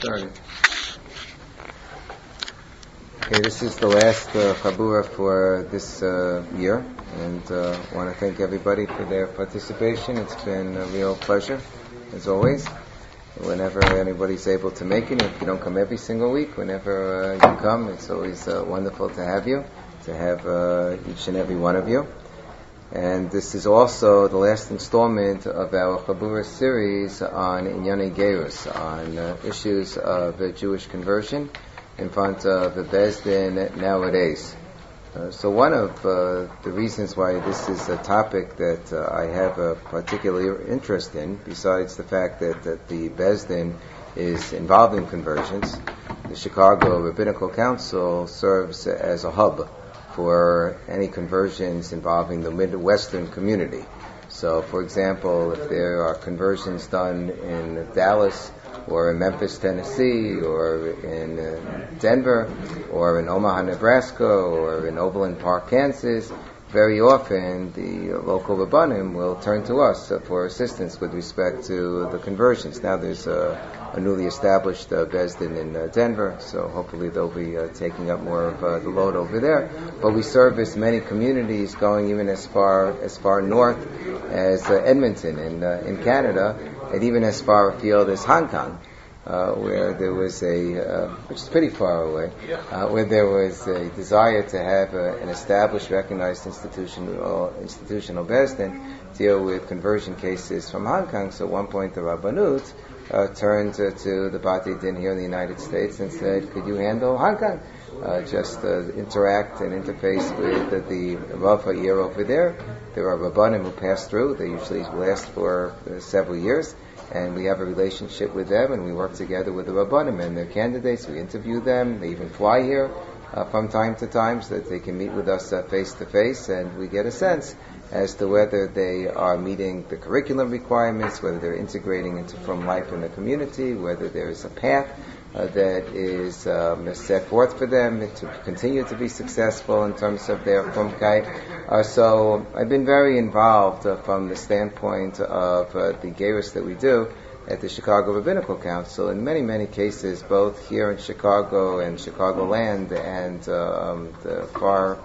started. Okay, this is the last Chabura for this year, and I want to thank everybody for their participation. It's been a real pleasure, as always. Whenever anybody's able to make it, if you don't come every single week, whenever you come, it's always wonderful to have you, to have each and every one of you. And this is also the last installment of our Chabura series on Inyane Gerus, on issues of Jewish conversion in front of the Beis Din nowadays. So one of the reasons why this is a topic that I have a particular interest in, besides the fact that the Beis Din is involved in conversions, the Chicago Rabbinical Council serves as a hub for any conversions involving the Midwestern community. So, for example, if there are conversions done in Dallas or in Memphis, Tennessee, or in Denver, or in Omaha, Nebraska, or in Overland Park, Kansas, very often the local Rabbanim will turn to us for assistance with respect to the conversions. Now there's a newly established Beis Din in Denver, so hopefully they'll be taking up more of the load over there. But we service many communities going even as far north as Edmonton in Canada, and even as far afield as Hong Kong, where there was which is pretty far away, where there was a desire to have an established, recognized institutional Beis Din deal with conversion cases from Hong Kong. So at one point the Rabbanut turned to the Bati Din here in the United States and said, could you handle Hong Kong? Just interact and interface with the Rav Ha'ir over there. There are Rabbanim who pass through. They usually last for several years. And we have a relationship with them, and we work together with the Rabbanim and their candidates. We interview them. They even fly here from time to time so that they can meet with us face to face, and we get a sense as to whether they are meeting the curriculum requirements, whether they're integrating into from life in the community, whether there is a path that is set forth for them to continue to be successful in terms of their frumkeit. So I've been very involved from the standpoint of the gerus that we do at the Chicago Rabbinical Council in many, many cases, both here in Chicago and Chicagoland and the far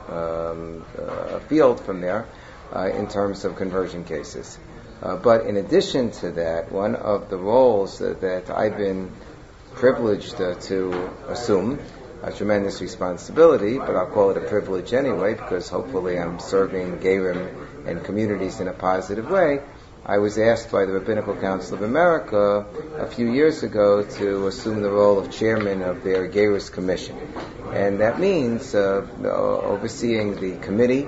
afield from there in terms of conversion cases. But in addition to that, one of the roles that I've been privileged to assume, a tremendous responsibility, but I'll call it a privilege anyway, because hopefully I'm serving Gerim and communities in a positive way. I was asked by the Rabbinical Council of America a few years ago to assume the role of chairman of their Gerus Commission. And that means overseeing the committee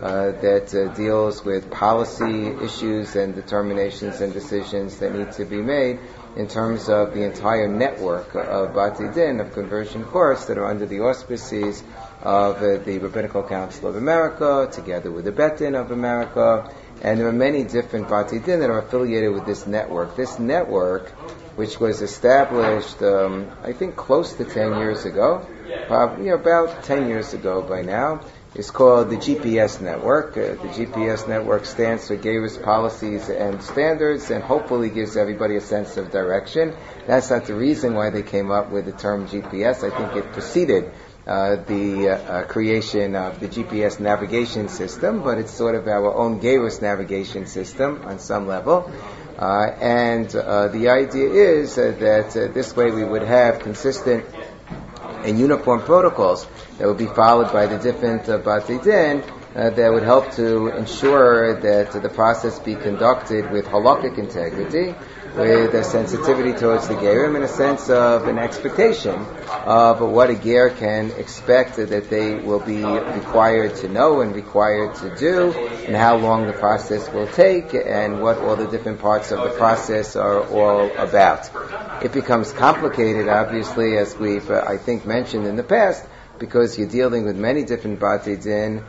that deals with policy issues and determinations and decisions that need to be made in terms of the entire network of Bati Din, of conversion courts that are under the auspices of the Rabbinical Council of America, together with the Bet Din of America, and there are many different Bati Din that are affiliated with this network. This network, which was established, I think, close to 10 years ago, probably about 10 years ago by now, is called the GPS network. The GPS network stands for Gerus Policies and Standards, and hopefully gives everybody a sense of direction. That's not the reason why they came up with the term GPS. I think it preceded the creation of the GPS navigation system, but it's sort of our own Gerus navigation system on some level. And the idea is that this way we would have consistent and uniform protocols that would be followed by the different Bati Din that would help to ensure that the process be conducted with halakhic integrity, with a sensitivity towards the gerim, and a sense of an expectation of what a ger can expect that they will be required to know and required to do, and how long the process will take, and what all the different parts of the process are all about. It becomes complicated, obviously, as we've, I think, mentioned in the past, because you're dealing with many different Bati Din,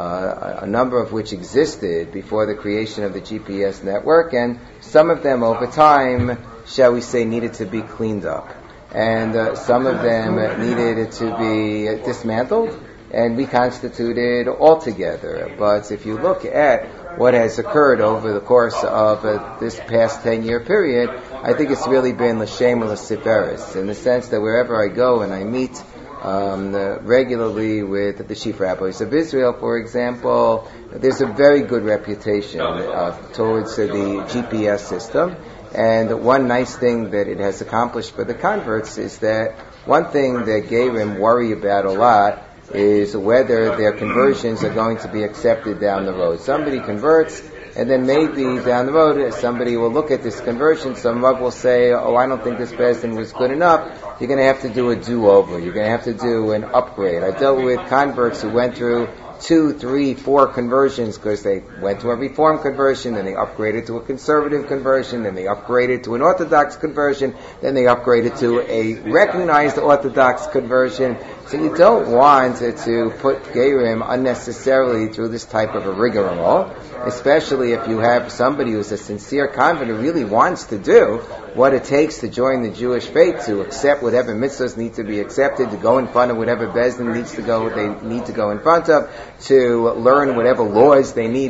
a number of which existed before the creation of the GPS network, and some of them over time, shall we say, needed to be cleaned up. And some of them needed to be dismantled and reconstituted altogether. But if you look at what has occurred over the course of this past 10-year period, I think it's really been l'shem l'siferis, in the sense that wherever I go and I meet regularly with the chief rabbis of Israel, for example, there's a very good reputation towards the GPS system. And one nice thing that it has accomplished for the converts is that one thing that Gerim worry about a lot is whether their conversions are going to be accepted down the road. Somebody converts, and then maybe down the road somebody will look at this conversion, some Rav will say, oh, I don't think this Bezdin was good enough. You're going to have to do a do-over. You're going to have to do an upgrade. I've dealt with converts who went through 2, 3, 4 conversions because they went to a Reform conversion, then they upgraded to a Conservative conversion, then they upgraded to an Orthodox conversion, then they upgraded to a recognized Orthodox conversion. So you don't want to put Gerim unnecessarily through this type of a rigmarole, especially if you have somebody who's a sincere convert who really wants to do what it takes to join the Jewish faith, to accept whatever mitzvahs need to be accepted, to go in front of whatever bezdin they need to go in front of, to learn whatever laws they need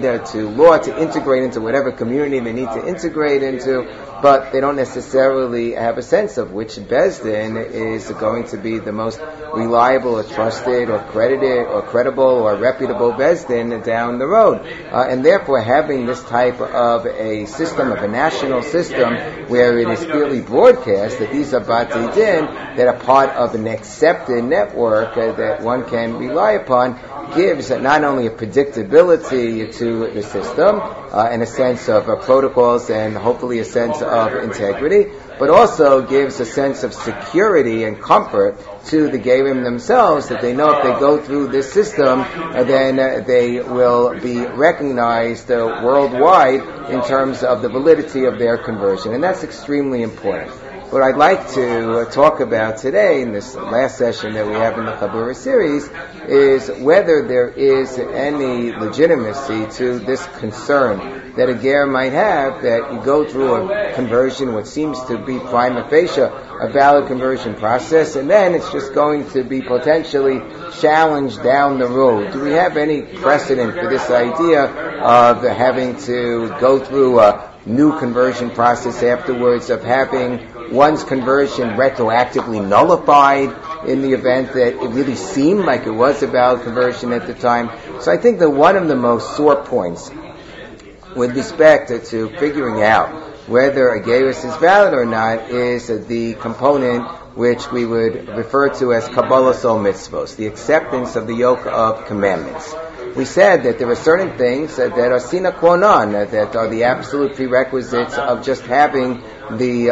to integrate into whatever community they need to integrate into, but they don't necessarily have a sense of which bezdin is going to be the most reliable or trusted or credited or credible or reputable bezdin down the road. And therefore having this type of a system, of a national system, where it is clearly broadcast that these are Batei Din that are part of an accepted network that one can rely upon, gives not only a predictability to the system and a sense of protocols and hopefully a sense of integrity, but also gives a sense of security and comfort to the Gerim themselves, that they know if they go through this system, then they will be recognized worldwide in terms of the validity of their conversion. And that's extremely important. What I'd like to talk about today in this last session that we have in the Chabura series is whether there is any legitimacy to this concern that a ger might have that you go through a conversion, what seems to be prima facie a valid conversion process, and then it's just going to be potentially challenged down the road. Do we have any precedent for this idea of having to go through a new conversion process afterwards, of having one's conversion retroactively nullified in the event that it really seemed like it was a valid conversion at the time? So I think that one of the most sore points with respect to figuring out whether a gerus is valid or not is the component which we would refer to as Kabbalas Ol Mitzvos, the acceptance of the yoke of commandments. We said that there are certain things that are sine qua non, that are the absolute prerequisites of just having the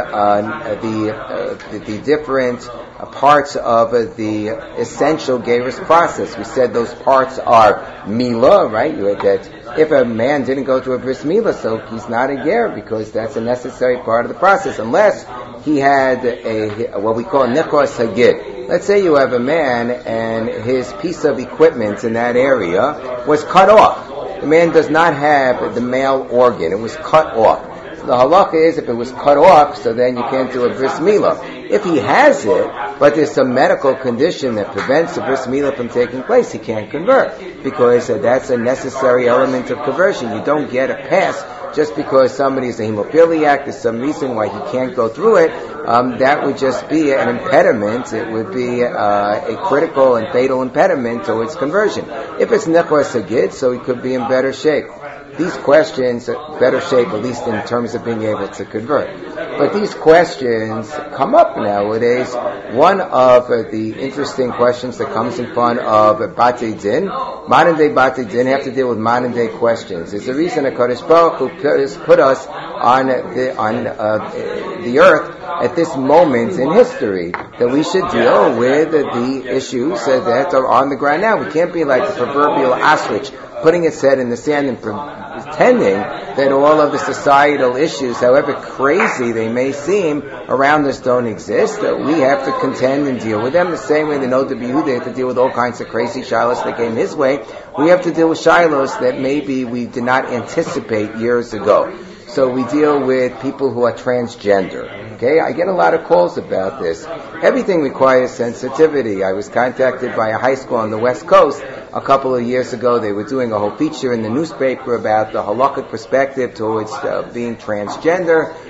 different parts of the essential gerus process. We said those parts are Mila, right? That if a man didn't go through a bris Mila, so he's not a ger, because that's a necessary part of the process, unless he had what we call Nichos Hagid. Let's say you have a man and his piece of equipment in that area was cut off. The man does not have the male organ. It was cut off. So the halacha is, if it was cut off, so then you can't do a bris milah. If he has it, but there's some medical condition that prevents a bris milah from taking place, he can't convert, because that's a necessary element of conversion. You don't get a pass just because somebody is a hemophiliac. There's some reason why he can't go through it. That would just be an impediment. It would be a critical and fatal impediment towards conversion. If it's Nechor Sagid, so he could be in better shape. These questions, better shape at least in terms of being able to convert. But these questions come up nowadays. One of the interesting questions that comes in front of Batei Din, modern day Batei Din, have to deal with modern day questions. There's a reason HaKadosh Baruch Hu put us on the earth at this moment in history, that we should deal with the issues that are on the ground now. We can't be like the proverbial ostrich, putting its head in the sand and pretending that all of the societal issues, however crazy they may seem around us, don't exist. We have to contend and deal with them the same way the Noda B'Yehuda had to deal with all kinds of crazy shilos that came his way. We have to deal with shilos that maybe we did not anticipate years ago. So we deal with people who are transgender. Okay, I get a lot of calls about this. Everything requires sensitivity. I was contacted by a high school on the West Coast a couple of years ago. They were doing a whole feature in the newspaper about the halakhic perspective towards being transgender.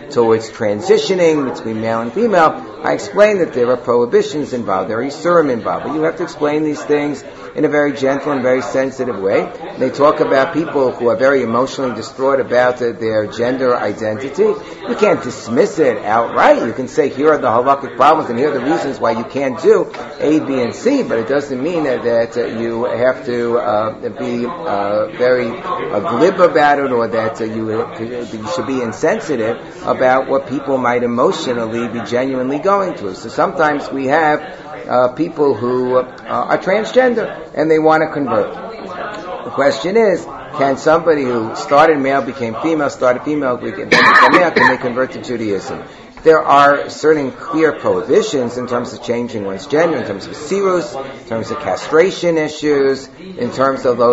towards transitioning between male and female, I explain that there are prohibitions involved, there are isurim involved, but you have to explain these things in a very gentle and very sensitive way. They talk about people who are very emotionally distraught about their gender identity. You can't dismiss it outright. You can say, here are the halakhic problems and here are the reasons why you can't do A, B, and C, but it doesn't mean that you have to be very glib about it, or that you should be insensitive about what people might emotionally be genuinely going through. So sometimes we have people who are transgender and they want to convert. The question is, can somebody who started male, became female, started female, became male, can they convert to Judaism? There are certain clear prohibitions in terms of changing one's gender, in terms of sirus, in terms of castration issues, in terms of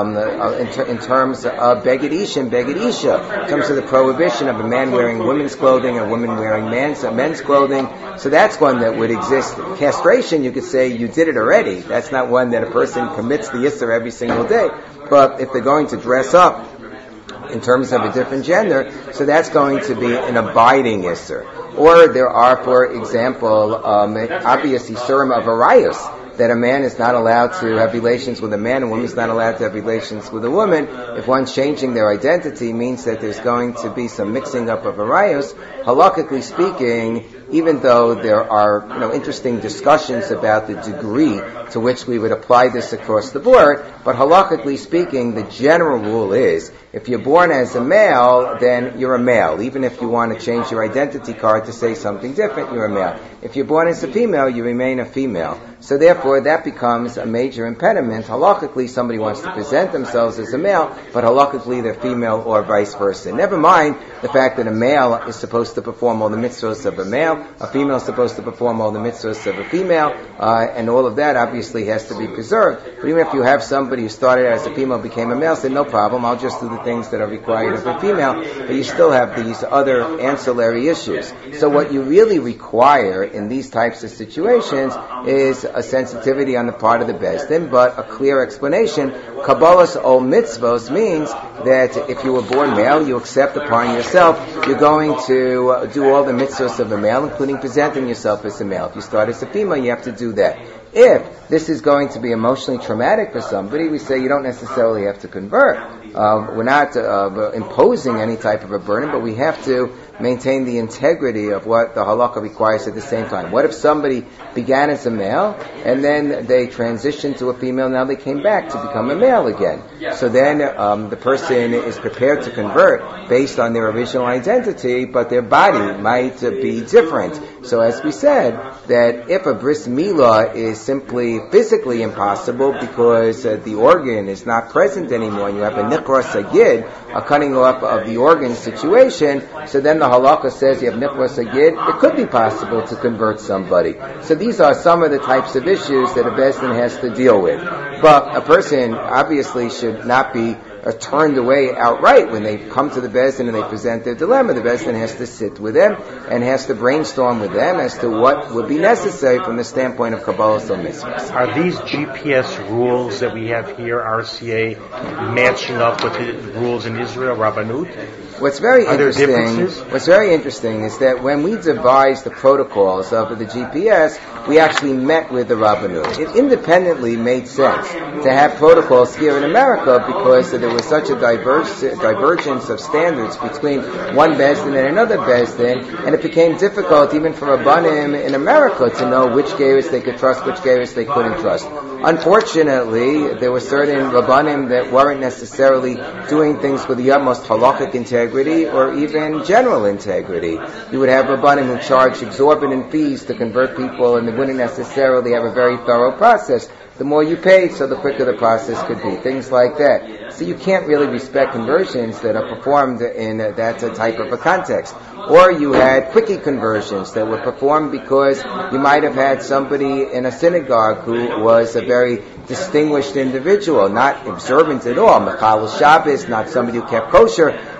in terms of beged ish and beged isha, in terms of the prohibition of a man wearing women's clothing and a woman wearing men's clothing. So that's one that would exist. Castration, you could say you did it already. That's not one that a person commits the yisr every single day. But if they're going to dress up in terms of a different gender, so that's going to be an abiding yisr. Or there are, for example, obvious isurim of arayos, that a man is not allowed to have relations with a man and a woman is not allowed to have relations with a woman. If one's changing their identity, means that there's going to be some mixing up of arayos. Halakhically speaking, even though there are interesting discussions about the degree to which we would apply this across the board, but halakhically speaking, the general rule is, if you're born as a male, then you're a male. Even if you want to change your identity card to say something different, you're a male. If you're born as a female, you remain a female. So therefore, that becomes a major impediment. Halakhically, somebody wants to present themselves as a male, but halakhically they're female or vice versa. Never mind the fact that a male is supposed to perform all the mitzvahs of a male, a female is supposed to perform all the mitzvahs of a female, and all of that obviously has to be preserved. But even if you have somebody who started as a female, became a male, say, no problem, I'll just do the things that are required of a female, but you still have these other ancillary issues. So what you really require in these types of situations is a sensitivity on the part of the Beis Din, but a clear explanation. Kabbalas ol mitzvos means that if you were born male, you accept upon yourself, you're going to do all the mitzvos of a male, including presenting yourself as a male. If you start as a female, you have to do that. If this is going to be emotionally traumatic for somebody, we say you don't necessarily have to convert. We're not imposing any type of a burden, but we have to maintain the integrity of what the halakha requires at the same time. What if somebody began as a male and then they transitioned to a female, now they came back to become a male again? So then the person is prepared to convert based on their original identity, but their body might be different. So as we said, that if a bris milah is simply physically impossible because the organ is not present anymore, and you have a nichra sagid, a cutting off of the organ situation, so then the halakha says you have nichra sagid, it could be possible to convert somebody. So these are some of the types of issues that a Beis Din has to deal with. But a person obviously should not be turned away outright when they come to the Beis Din and they present their dilemma. The Beis Din has to sit with them and has to brainstorm with them as to what would be necessary from the standpoint of Kabbalas ol mitzvos. Are these GPS rules that we have here, RCA, matching up with the rules in Israel, Rabbanut? What's very interesting is that when we devised the protocols of the GPS, we actually met with the Rabbanut. It independently made sense to have protocols here in America because there was such a divergence of standards between one Beis Din and another Beis Din, and it became difficult even for Rabbanim in America to know which geiros they could trust, which geiros they couldn't trust. Unfortunately, there were certain Rabbanim that weren't necessarily doing things with the utmost halakhic integrity or even general integrity. You would have Rabbanim who charge exorbitant fees to convert people, and they wouldn't necessarily have a very thorough process. The more you paid, so the quicker the process could be. Things like that. So you can't really respect conversions that are performed in that type of a context. Or you had quickie conversions that were performed because you might have had somebody in a synagogue who was a very distinguished individual, not observant at all, Mechal Shabbos, not somebody who kept kosher,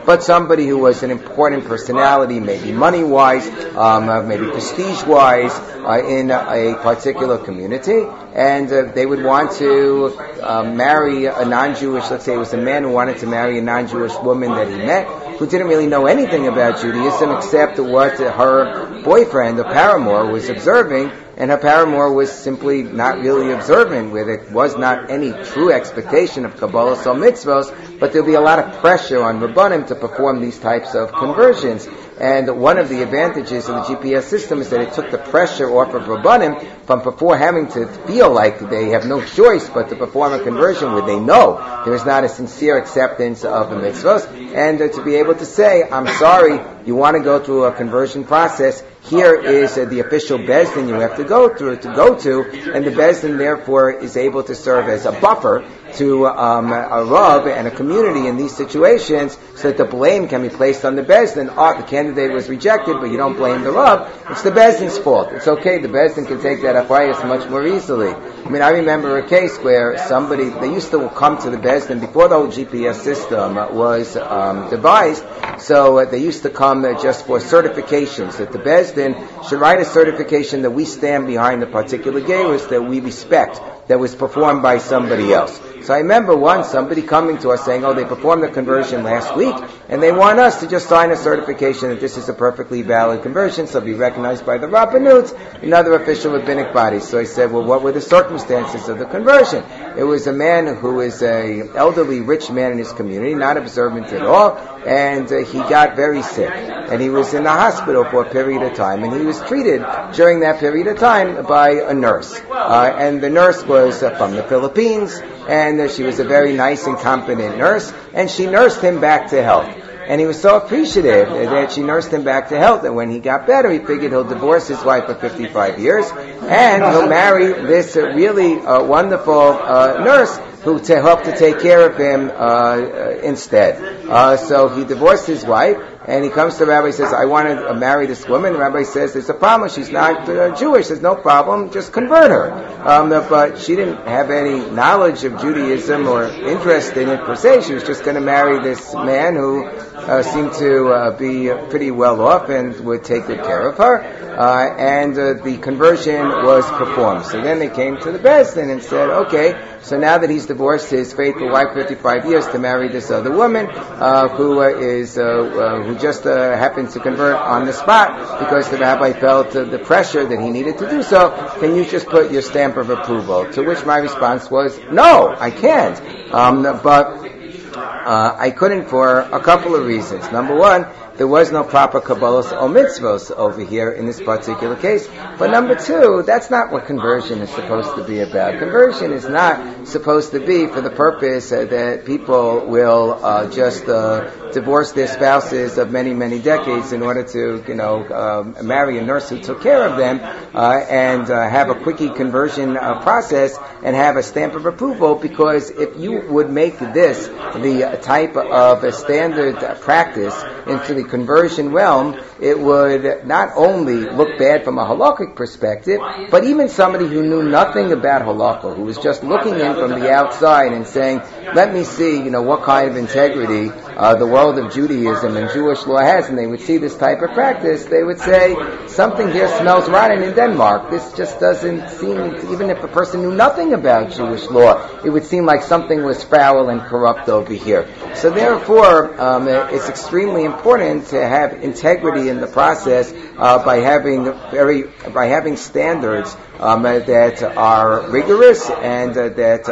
but somebody who was an important personality, maybe money-wise, maybe prestige-wise, in a particular community, and they would want to marry a non-Jewish, let's say it was a man who wanted to marry a non-Jewish woman that he met, who didn't really know anything about Judaism except what her boyfriend, the paramour, was observing, and her paramour was simply not really observant, where there was not any true expectation of Kabbalah or mitzvos, but there'll be a lot of pressure on Rabbanim to perform these types of conversions. And one of the advantages of the GPS system is that it took the pressure off of Rabbanim from before having to feel like they have no choice but to perform a conversion where they know there is not a sincere acceptance of the mitzvahs, and to be able to say, I'm sorry, you want to go through a conversion process, here is the official Beis Din you have to go to, and the Beis Din therefore is able to serve as a buffer to a Rav and a community in these situations, so that the blame can be placed on the Beis Din. The candidate was rejected, but you don't blame the Rav. It's the Beis Din's fault. It's okay. The Beis Din can take that apayas much more easily. I mean, I remember a case where they used to come to the Beis Din before the whole GPS system was devised. So they used to come just for certifications, that the Beis Din should write a certification that we stand behind the particular gerus that we respect, that was performed by somebody else. So I remember once somebody coming to us saying, they performed the conversion last week, and they want us to just sign a certification that this is a perfectly valid conversion, so be recognized by the Rabbanut and other official rabbinic bodies. So I said, well, what were the circumstances of the conversion? It was a man who is an elderly, rich man in his community, not observant at all, and he got very sick. And he was in the hospital for a period of time, and he was treated during that period of time by a nurse. And the nurse was from the Philippines, and she was a very nice and competent nurse, and she nursed him back to health. And he was so appreciative that she nursed him back to health, that when he got better, he figured he'll divorce his wife for 55 years, and he'll marry this really wonderful nurse who to help to take care of him instead. So he divorced his wife, and he comes to the rabbi and says, I want to marry this woman. The rabbi says, there's a problem. She's not Jewish. There's no problem. Just convert her. But she didn't have any knowledge of Judaism or interest in it per se. She was just going to marry this man who seemed to be pretty well off and would take good care of her. And the conversion was performed. So then they came to the Beis Din and said, okay, so now that he's divorced his faithful wife 55 years to marry this other woman who just happens to convert on the spot because the rabbi felt the pressure that he needed to do so, can you just put your stamp of approval? To which my response was, no, I can't. But I couldn't for a couple of reasons. Number one, there was no proper Kabbalah or mitzvos over here in this particular case. But number two, that's not what conversion is supposed to be about. Conversion is not supposed to be for the purpose that people will just divorce their spouses of many, many decades in order to, marry a nurse who took care of them and have a quickie conversion process and have a stamp of approval. Because if you would make this the type of a standard practice into the conversion realm, it would not only look bad from a halakhic perspective, but even somebody who knew nothing about halakha, who was just looking in from the outside and saying, let me see, what kind of integrity the world of Judaism and Jewish law has, and they would see this type of practice, they would say, something here smells rotten in Denmark. This just doesn't seem, even if a person knew nothing about Jewish law, it would seem like something was foul and corrupt over here. So therefore, it's extremely important to have integrity in the process by having standards that are rigorous and that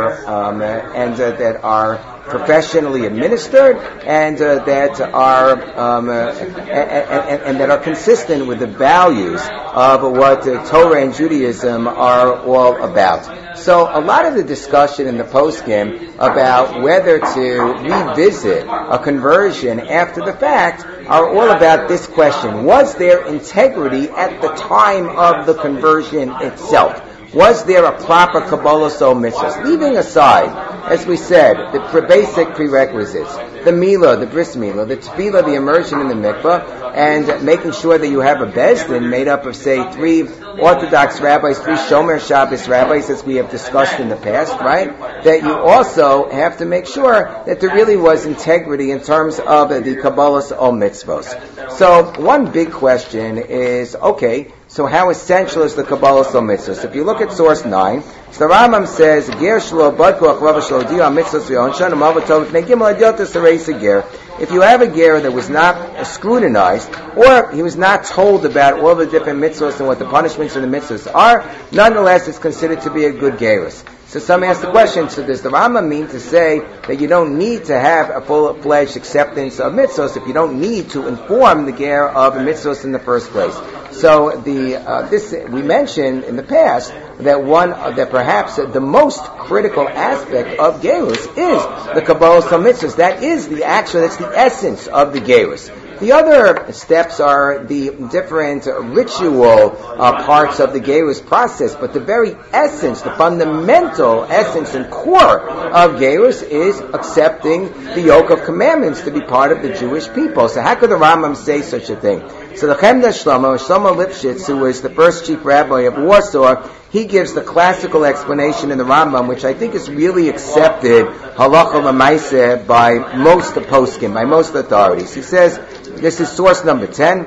are professionally administered and that are consistent with the values of what Torah and Judaism are all about. So a lot of the discussion in the poskim about whether to revisit a conversion after the fact are all about this question. Was there integrity at the time of the conversion itself? Was there a proper Kabbalah Soul Mitzvahs? Leaving aside, as we said, the basic prerequisites, the Milah, the Bris Milah, the Tefillah, the immersion in the mikvah, and making sure that you have a Beis Din made up of, say, 3 Orthodox rabbis, 3 Shomer Shabbos rabbis, as we have discussed in the past, right? That you also have to make sure that there really was integrity in terms of the Kabbalah Soul Mitzvahs. So, one big question is, okay, so how essential is the Kabbalah Soul Mitzvahs? If you look at source 9, so the Rambam says, Ger shlo badku achlava shlo diyu ha-mitzvahs v'yonshan u'mavatov v'nei gimel adyotas hareis ger. If you have a ger that was not scrutinized, or he was not told about all the different mitzvahs and what the punishments of the mitzvahs are, nonetheless it's considered to be a good gerus. So some ask the question, so does the Rambam mean to say that you don't need to have a full-fledged acceptance of mitzvahs if you don't need to inform the ger of mitzvahs in the first place? So this we mentioned in the past that perhaps the most critical aspect of gerus is the Kabbalah Soul Mitzvahs. That's the essence of the gerus. The other steps are the different ritual parts of the gerus process, but the very essence, the fundamental essence and core of gerus is accepting the yoke of commandments to be part of the Jewish people. So how could the Rambam say such a thing? So the Chemda Shlomo Lipschitz, who was the first chief rabbi of Warsaw, he gives the classical explanation in the Rambam, which I think is really accepted halacha l'maaseh by most poskim, by most authorities. He says, this is source number 10,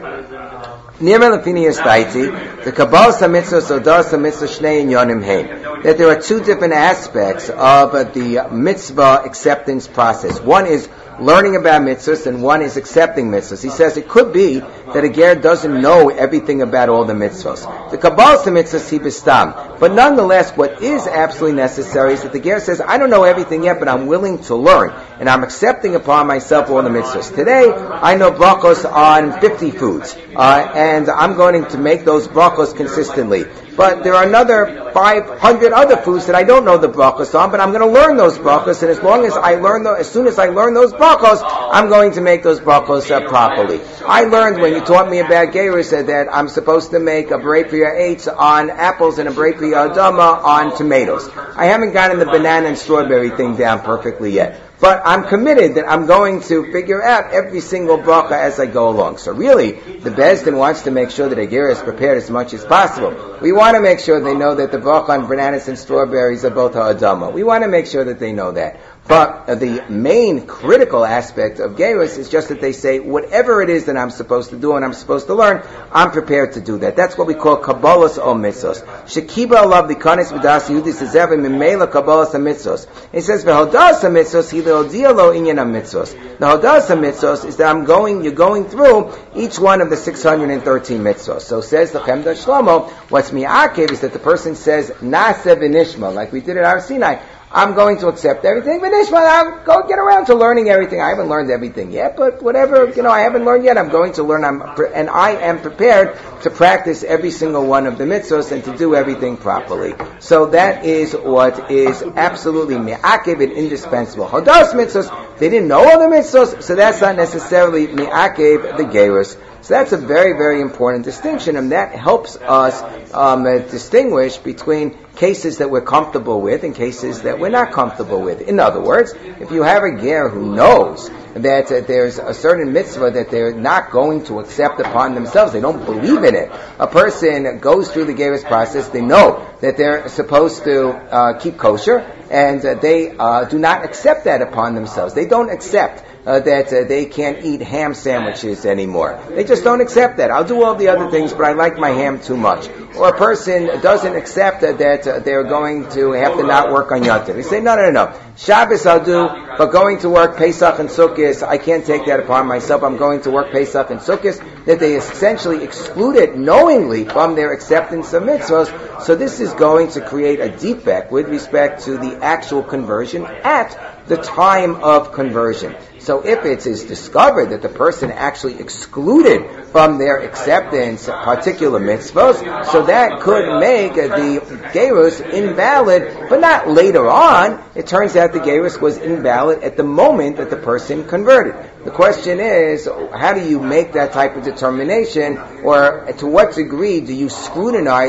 the Kabbalah Mitzvah Sodas Mitzvah Shnei Yonim Hein, that there are 2 different aspects of the mitzvah acceptance process. One is learning about mitzvahs, and one is accepting mitzvahs. He says it could be that a ger doesn't know everything about all the mitzvahs. The Kabbalah mitzvahs he bestam. But nonetheless, what is absolutely necessary is that the ger says, I don't know everything yet, but I'm willing to learn, and I'm accepting upon myself all the mitzvahs. Today, I know brachos on 50 foods, and I'm going to make those brachos consistently. But there are another 500 other foods that I don't know the brachos on, but I'm going to learn those brachos, and as soon as I learn those brachos, I'm going to make those brachos properly. I learned when you taught me about gerus that I'm supposed to make a berei priya eitz on apples and a berei priya adama on tomatoes. I haven't gotten the banana and strawberry thing down perfectly yet. But I'm committed that I'm going to figure out every single bracha as I go along. So really, the Beis Din wants to make sure that a ger is prepared as much as possible. We want to make sure they know that the bracha on bananas and strawberries are both ha'adama. We want to make sure that they know that. But the main critical aspect of gerus is just that they say, whatever it is that I'm supposed to do and I'm supposed to learn, I'm prepared to do that. That's what we call Kabbalah Soul Mitzvos. Shekiba alav dikanis v'das yudis zev mimela Kabbalah Mitzvos. He says, v'hodas mitzvos hi le'odia lo inyan mitzvos. The hodas mitzvos is that you're going through each one of the 613 mitzvos. So says the Chemda Shlomo, what's mi'akev is that the person says, Naseh v'nishma, like we did at Har Sinai. I'm going to accept everything, but I'll go get around to learning everything. I haven't learned everything yet, but whatever, I haven't learned yet, I'm going to learn, and I am prepared to practice every single one of the mitzvahs and to do everything properly. So that is what is absolutely mi'akev and indispensable. Hodas mitzvahs, they didn't know all the mitzvahs, so that's not necessarily mi'akev the gerus. So that's a very, very important distinction, and that helps us distinguish between cases that we're comfortable with and cases that we're not comfortable with. In other words, if you have a ger who knows that there's a certain mitzvah that they're not going to accept upon themselves, they don't believe in it. A person goes through the gerus process, they know that they're supposed to keep kosher, and they do not accept that upon themselves. They don't accept that they can't eat ham sandwiches anymore. They just don't accept that. I'll do all the other things, but I like my ham too much. Or a person doesn't accept that they're going to have to not work on Yom Tov. They say, no. Shabbos I'll do, but going to work Pesach and Sukkot, I can't take that upon myself. I'm going to work Pesach and Sukkot. That they essentially exclude it knowingly from their acceptance of mitzvahs. So this is going to create a defect with respect to the actual conversion at the time of conversion. So if it is discovered that the person actually excluded from their acceptance particular mitzvahs, so that could make the gerus invalid, but not later on. It turns out the gerus was invalid at the moment that the person converted. The question is, how do you make that type of determination, or to what degree do you scrutinize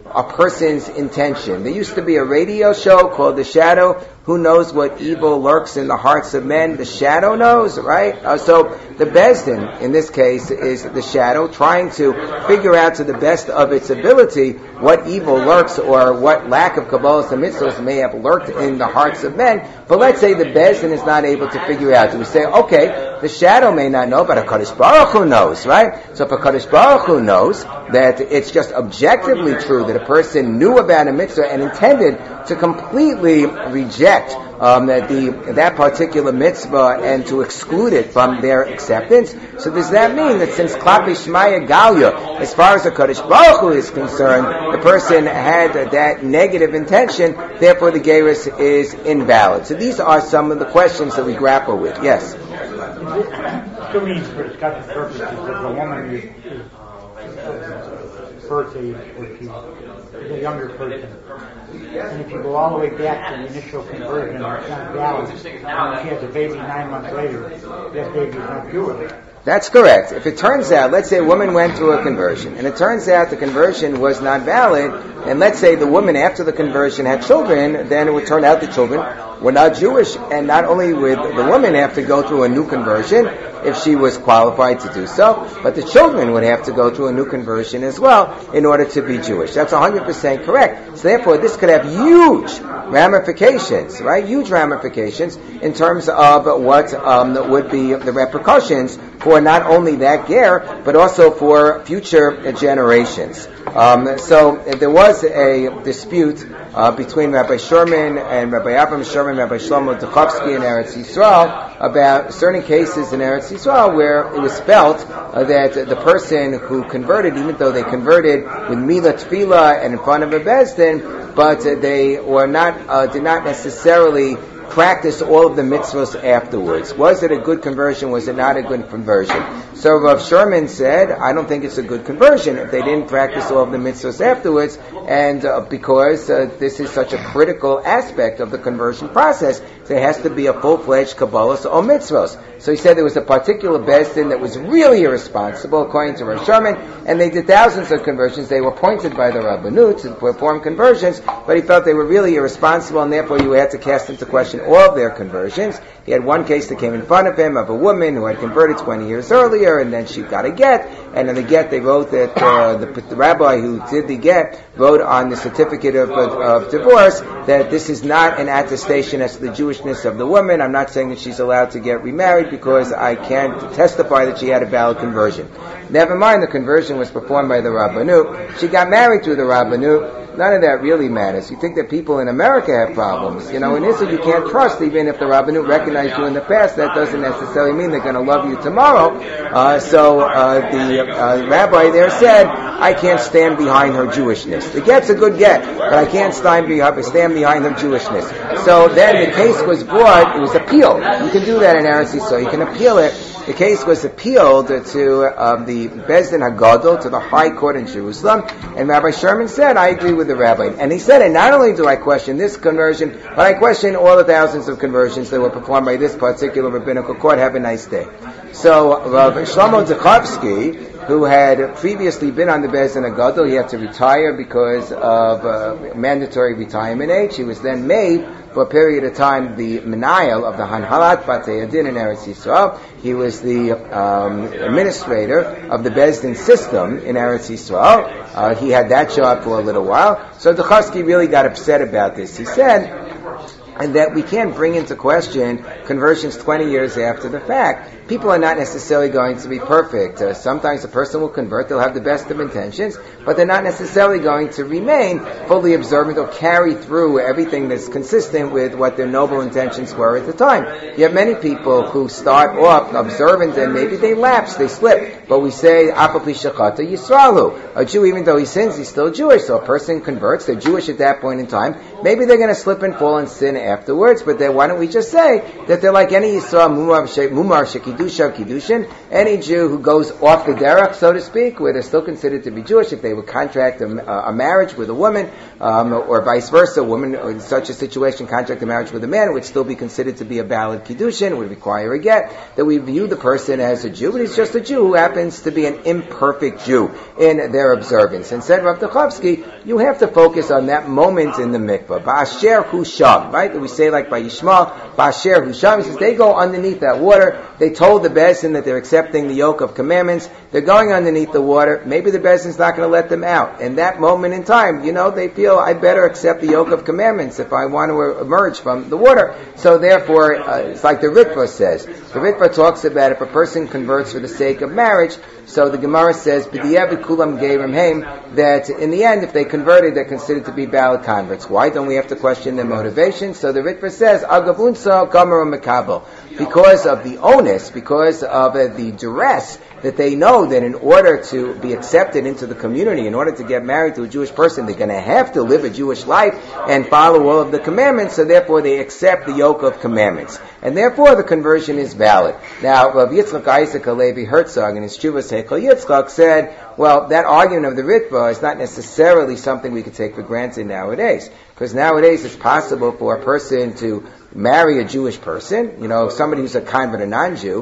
a person's intention. There used to be a radio show called The Shadow. Who knows what evil lurks in the hearts of men? The shadow knows, right? So the Beis Din, in this case, is the shadow, trying to figure out to the best of its ability what evil lurks or what lack of Kabbalas and mitzvahs may have lurked in the hearts of men. But let's say the Beis Din is not able to figure out. Do we say, okay, the shadow may not know, but HaKadosh Baruch Hu knows, right? So if HaKadosh Baruch Hu knows that it's just objectively true that a person knew about a mitzvah and intended to completely reject that particular mitzvah and to exclude it from their acceptance. So does that mean that since Klapi Shmaya Galya, as far as the Kadosh Baruch Hu is concerned, the person had that negative intention, therefore the Geirus is invalid? So these are some of the questions that we grapple with. Yes? It still means for discussion purposes that the woman is birth age, or she is a younger person. And if you go all the way back to the initial conversion, it's not valid. And she has a baby 9 months later, that baby is not Jewish. That's correct. If it turns out, let's say a woman went through a conversion, and it turns out the conversion was not valid, and let's say the woman after the conversion had children, then it would turn out the children were not Jewish, and not only would the woman have to go through a new conversion if she was qualified to do so, but the children would have to go through a new conversion as well in order to be Jewish. That's 100% correct. So therefore, this could have huge ramifications, right? Huge ramifications in terms of what would be the repercussions for not only that ger, but also for future generations. So there was a dispute between Rabbi Sherman and Rabbi Avraham Sherman, Rabbi Shlomo Duchovsky in Eretz Yisrael about certain cases in Eretz Yisrael where it was felt that the person who converted, even though they converted with Mila Tefillah and in front of a Beis Din, but they were not did not necessarily practice all of the mitzvahs afterwards. Was it a good conversion? Was it not a good conversion? So Rav Sherman said, I don't think it's a good conversion if they didn't practice all of the mitzvahs afterwards, and because this is such a critical aspect of the conversion process, there has to be a full-fledged Kabbalah or mitzvahs. So he said there was a particular Beis Din that was really irresponsible, according to Rav Sherman, and they did thousands of conversions. They were appointed by the Rabbanut to perform conversions, but he felt they were really irresponsible, and therefore you had to cast into question all of their conversions. He had one case that came in front of him of a woman who had converted 20 years earlier, and then she got a get, and in the get they wrote that the rabbi who did the get wrote on the certificate of divorce that this is not an attestation as to the Jewishness of the woman. I'm not saying that she's allowed to get remarried because I can't testify that she had a valid conversion. Never mind, the conversion was performed by the Rabbanut. She got married through the Rabbanut. None of that really matters. You think that people in America have problems. You know, in Israel you can't trust, even if the Rabbanut recognized you in the past, that doesn't necessarily mean they're going to love you tomorrow. So the rabbi there said, I can't stand behind her Jewishness. The get's a good get, but I can't stand behind her Jewishness. So then the case was brought, it was appealed. You can do that in Eretz Yisrael, you can appeal it. The case was appealed to the Beis Din HaGadol, to the High Court in Jerusalem, and Rabbi Sherman said, I agree with the rabbi. And he said, and not only do I question this conversion, but I question all the thousands of conversions that were performed by this particular rabbinical court. Have a nice day. So Rav Shlomo Duchovsky, who had previously been on the Beis Din HaGadol, he had to retire because of mandatory retirement age. He was then made, for a period of time, the Menayel of the Hanhalat Batei Adin in Eretz Yisrael. He was the administrator of the Beis Din system in Eretz Yisrael. He had that job for a little while. So Duchovsky really got upset about this. He said, and that we can't bring into question conversions 20 years after the fact. People are not necessarily going to be perfect. Sometimes a person will convert, they'll have the best of intentions, but they're not necessarily going to remain fully observant or carry through everything that's consistent with what their noble intentions were at the time. You have many people who start off observant and maybe they lapse, they slip. But we say, Apapi Shechata Yisraelu. A Jew, even though he sins, he's still Jewish. So a person converts, they're Jewish at that point in time. Maybe they're going to slip and fall and sin afterwards, but then why don't we just say that they're like any Yisrael Mumar Shekid Kedusha, Kiddushin. Any Jew who goes off the derech, so to speak, where they're still considered to be Jewish, if they would contract a marriage with a woman, or vice versa, a woman in such a situation contract a marriage with a man, it would still be considered to be a valid Kiddushin, would require a get, that we view the person as a Jew, but he's just a Jew who happens to be an imperfect Jew in their observance. And said Rav Tuchovsky, you have to focus on that moment in the mikvah. Ba'asher hu sham, right? That we say like by Yishmael, Ba'asher hu sham. He says they go underneath that water. They told the Bezdin that they're accepting the yoke of commandments. They're going underneath the water. Maybe the Bezdin's not going to let them out. And that moment in time, they feel I better accept the yoke of commandments if I want to emerge from the water. So therefore, it's like the Ritva says. The Ritva talks about if a person converts for the sake of marriage, so the Gemara says, B'di'evet kulam geirim heim, that in the end, if they converted, they're considered to be valid converts. Why don't we have to question their motivation? So the Ritva says, Agavunsa Gamara Mekabel. Because of the onus, because of the duress, that they know that in order to be accepted into the community, in order to get married to a Jewish person, they're going to have to live a Jewish life and follow all of the commandments, so therefore they accept the yoke of commandments. And therefore the conversion is valid. Now, Rav Yitzchak Isaac Halevi Herzog in his Shuvas Heichal Yitzchak said, well, that argument of the Ritva is not necessarily something we could take for granted nowadays. Because nowadays it's possible for a person to marry a Jewish person, somebody who's a convert, a non-Jew,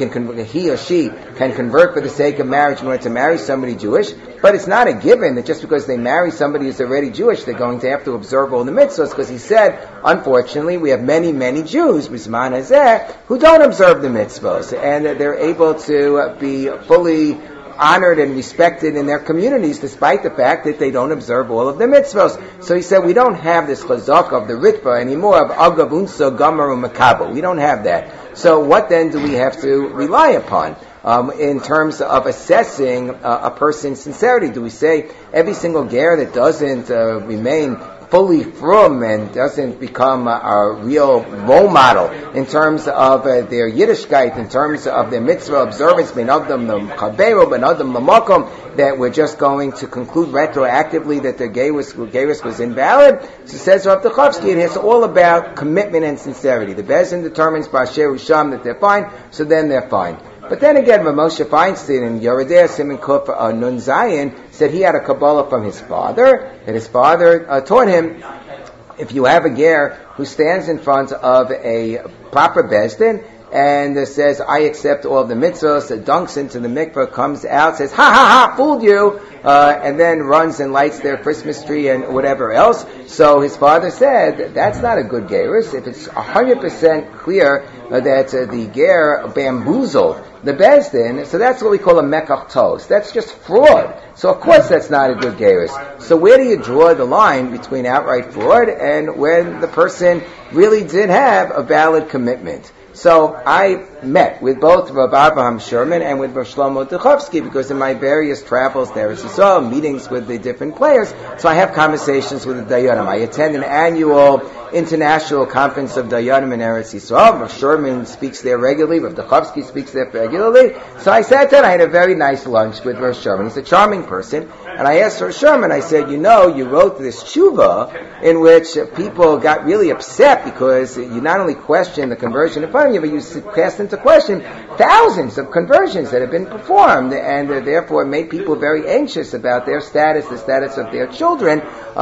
he or she can convert for the sake of marriage in order to marry somebody Jewish, but it's not a given that just because they marry somebody who's already Jewish, they're going to have to observe all the mitzvahs, because he said, unfortunately, we have many, many Jews, Bisman Hazeh, who don't observe the mitzvahs, and they're able to be fully honored and respected in their communities, despite the fact that they don't observe all of the mitzvahs. So he said, we don't have this chazak of the Ritva anymore, of Agavunsa Gamaru Makabel. We don't have that. So what then do we have to rely upon in terms of assessing a person's sincerity? Do we say every single ger that doesn't remain fully frum and doesn't become a real role model in terms of their Yiddishkeit, in terms of their mitzvah observance, ben adam l'chaveru, ben adam l'makom, that we're just going to conclude retroactively that their gerus was invalid? So says Rav Tuchovsky, it is all about commitment and sincerity. The Bezdin determines b'asher u'sham that they're fine, so then they're fine. But then again, Moshe Feinstein in Yoredei Siman Kuf Nun Zayin said he had a Kabbalah from his father, that his father taught him, if you have a ger who stands in front of a proper Bezdin and says, I accept all of the mitzvahs, dunks into the mikvah, comes out, says, ha ha ha, fooled you, and then runs and lights their Christmas tree and whatever else. So his father said, that's not a good gerus. If it's 100% clear that the ger bamboozled the Bezdin, so that's what we call a mekach tos. That's just fraud. So of course that's not a good gerus. So where do you draw the line between outright fraud and when the person really did have a valid commitment? So I met with both Rav Avraham Sherman and with Rav Shlomo Tuchovsky, because in my various travels there, as you saw, meetings with the different players, so I have conversations with the Dayanim. I attend an annual international conference of Dayanim in Eretz Yisrael. Rav Sherman speaks there regularly, Rav Tuchovsky speaks there regularly. So I sat there and I had a very nice lunch with Rav Sherman. He's a charming person. And I asked Rav Sherman, I said, you wrote this tshuva in which people got really upset because you not only questioned the conversion in front of you, but you cast into question thousands of conversions that have been performed, and therefore made people very anxious about their status, the status of their children.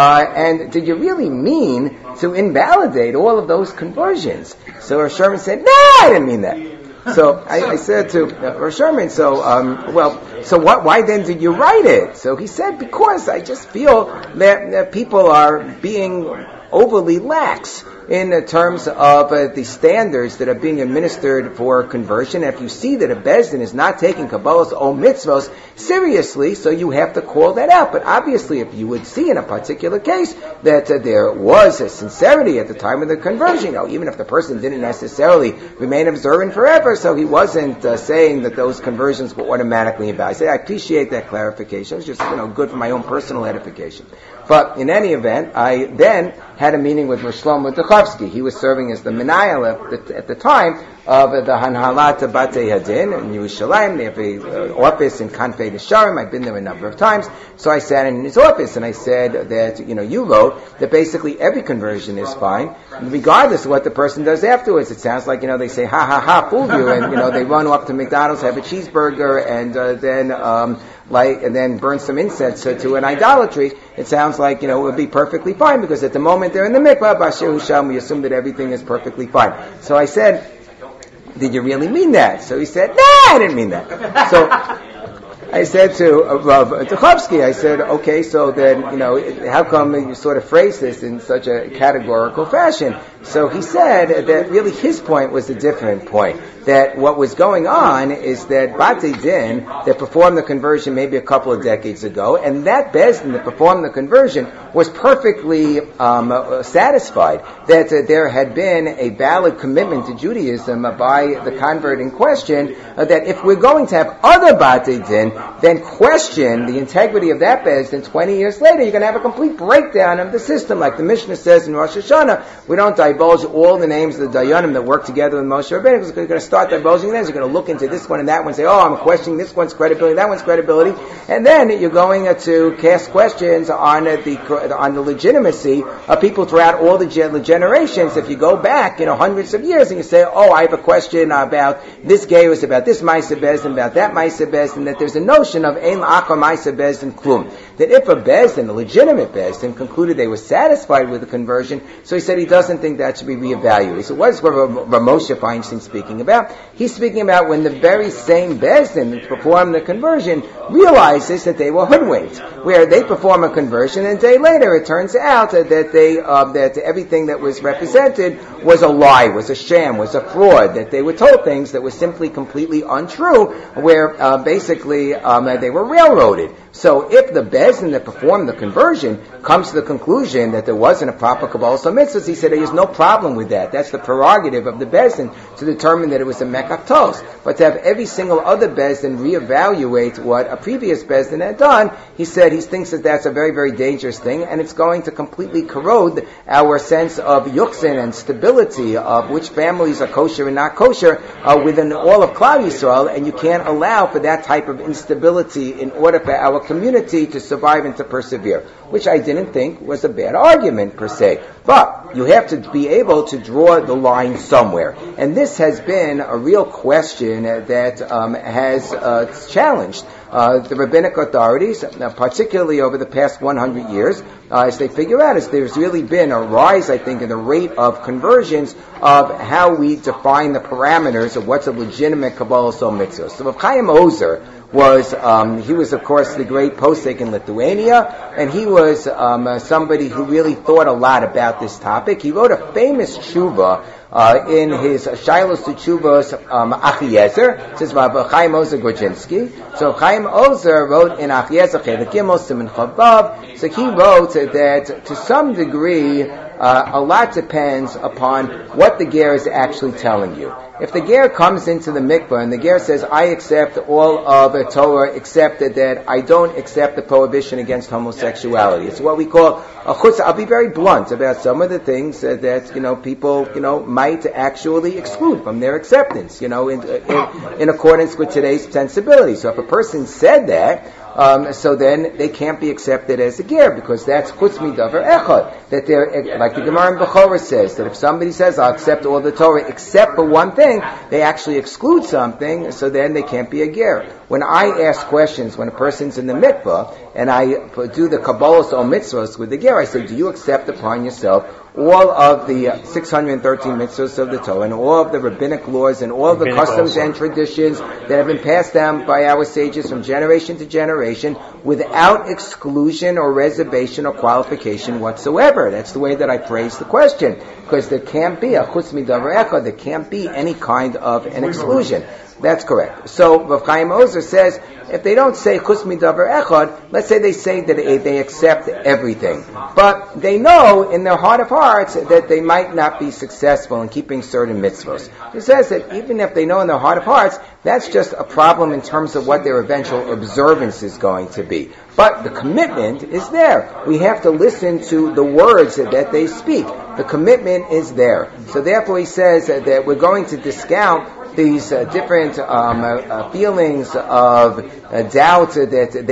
And did you really mean to invalidate all of those conversions? So Rav Sherman said, no, I didn't mean that. So I said to Rav Sherman, why then did you write it? So he said, because I just feel that people are being overly lax in terms of the standards that are being administered for conversion. If you see that a Bezdin is not taking Kabbalah's own mitzvahs seriously, so you have to call that out. But obviously, if you would see in a particular case that there was a sincerity at the time of the conversion, even if the person didn't necessarily remain observant forever, so he wasn't saying that those conversions were automatically invalid. I say I appreciate that clarification. It's just good for my own personal edification. But in any event, I then had a meeting with Rosh Shlomo Tuchovsky. He was serving as the Menayel at the time of the Hanhalat Batei Hadin in Yerushalayim. They have an office in Kanfei Desharim. I've been there a number of times. So I sat in his office and I said that, you wrote that basically every conversion is fine, regardless of what the person does afterwards. It sounds like, they say, ha ha ha, fooled you, and, they run off to McDonald's, have a cheeseburger, and then burn some incense to an idolatry. It sounds like, it would be perfectly fine, because at the moment they're in the mikvah, Bashir Husham, we assume that everything is perfectly fine. So I said, did you really mean that? So he said, no, I didn't mean that. So I said to Rav Tuchovsky, I said, okay, so then, how come you sort of phrase this in such a categorical fashion? So he said that really his point was a different point. That what was going on is that Batei Din, that performed the conversion maybe a couple of decades ago, and that Beis Din that performed the conversion was perfectly satisfied that there had been a valid commitment to Judaism by the convert in question, that if we're going to have other Batei Din, then question the integrity of that Beis Din 20 years later, you're going to have a complete breakdown of the system. Like the Mishnah says in Rosh Hashanah, we don't divulge all the names of the Dayanim that work together with Moshe Rabbeinu, because we're going to start divulging names. You're going to look into this one and that one and say, I'm questioning this one's credibility, that one's credibility, and then you're going to cast questions on the legitimacy of people throughout all the generations. If you go back, hundreds of years, and you say, I have a question about this Geirus, about this Ma'aseh Beis Din, about that Ma'aseh Beis Din, that there's a notion of Ein La'achar Ma'aseh Beis Din Klum. That if a Beis Din, a legitimate Beis Din, concluded they were satisfied with the conversion, so he said he doesn't think that should be reevaluated. So what is Rav Moshe Feinstein speaking about? He's speaking about when the very same Beis Din that performed the conversion realizes that they were hoodwinked, where they perform a conversion and a day later it turns out that that everything that was represented was a lie, was a sham, was a fraud, that they were told things that were simply completely untrue, where basically they were railroaded. So if the Beis Din that performed the conversion comes to the conclusion that there wasn't a proper Kabbalas HaMitzvos, he said there's no problem with that. That's the prerogative of the Beis Din to determine that it was a mekaftos. But to have every single other Beis Din reevaluate what a previous Beis Din had done, he said he thinks that that's a very, very dangerous thing, and it's going to completely corrode our sense of yuchsin and stability of which families are kosher and not kosher within all of Klal Yisrael, and you can't allow for that type of instability in order for our community to survive and to persevere, which I didn't think was a bad argument per se. But you have to be able to draw the line somewhere. And this has been a real question that has challenged the rabbinic authorities, particularly over the past 100 years, as they figure out, as there's really been a rise, I think, in the rate of conversions of how we define the parameters of what's a legitimate Kabbalas HaMitzvos. So Rav Chaim Ozer was of course the great posek in Lithuania, and he was somebody who really thought a lot about this topic. He wrote a famous tshuva in his Shilos Teshuvos Achiezer. It says Rav Chaim Ozer Gordinsky. So Chaim Ozer wrote in Achiezer Chelik Gimel Siman Chavav. So he wrote that to some degree a lot depends upon what the ger is actually telling you. If the ger comes into the mikvah and the ger says, I accept all of the Torah except that I don't accept the prohibition against homosexuality. It's what we call a chutzah. I'll be very blunt about some of the things that people might actually exclude from their acceptance, in accordance with today's sensibility. So if a person said that, so then they can't be accepted as a ger, because that's chutz midavar echad. That they're, like the Gemara in Bechorah says, that if somebody says, I'll accept all the Torah except for one thing, they actually exclude something, so then they can't be a ger. When I ask questions, when a person's in the mikvah, and I do the Kabbalas HaMitzvos with the ger, I say, do you accept upon yourself all of the 613 mitzvahs of the Torah, and all of the rabbinic laws, and all of the customs and traditions that have been passed down by our sages from generation to generation, without exclusion or reservation or qualification whatsoever? That's the way that I phrase the question, because there can't be a chutz midavar echad, there can't be any kind of an exclusion. That's correct. So Rav Chaim Ozer says, if they don't say chutz midavar echad, let's say they say that they accept everything, but they know in their heart of hearts that they might not be successful in keeping certain mitzvos. He says that even if they know in their heart of hearts, that's just a problem in terms of what their eventual observance is going to be. But the commitment is there. We have to listen to the words that they speak. The commitment is there. So therefore he says that we're going to discount these different feelings of doubt that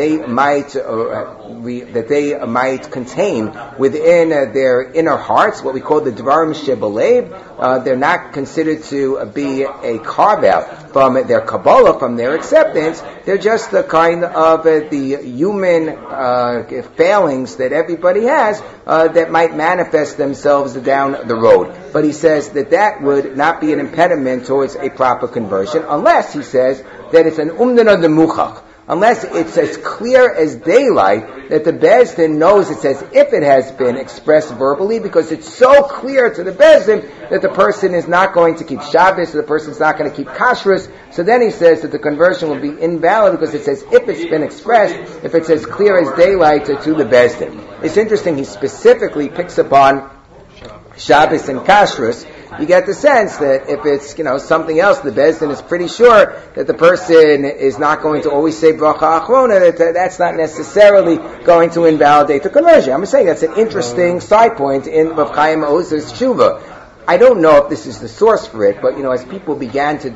they might contain within their inner hearts, what we call the Dvarim Shebalev. They're not considered to be a carve-out from their Kabbalah, from their acceptance. They're just the kind of the human failings that everybody has that might manifest themselves down the road. But he says that would not be an impediment towards a proper conversion, unless, he says, that it's an umdana demuchach. Unless it's as clear as daylight that the Beis Din knows, it says, if it has been expressed verbally, because it's so clear to the Beis Din that the person is not going to keep Shabbos, the person's not going to keep kashrus. So then he says that the conversion will be invalid, because it says, if it's been expressed, if it's as clear as daylight to the Beis Din. It's interesting, he specifically picks upon Shabbos and kashrus. You get the sense that if it's, something else, the Beis Din is pretty sure that the person is not going to always say bracha achrona, that's not necessarily going to invalidate the conversion. I'm saying that's an interesting side point in Rav Chaim Ozer's tshuva. I don't know if this is the source for it, but as people began to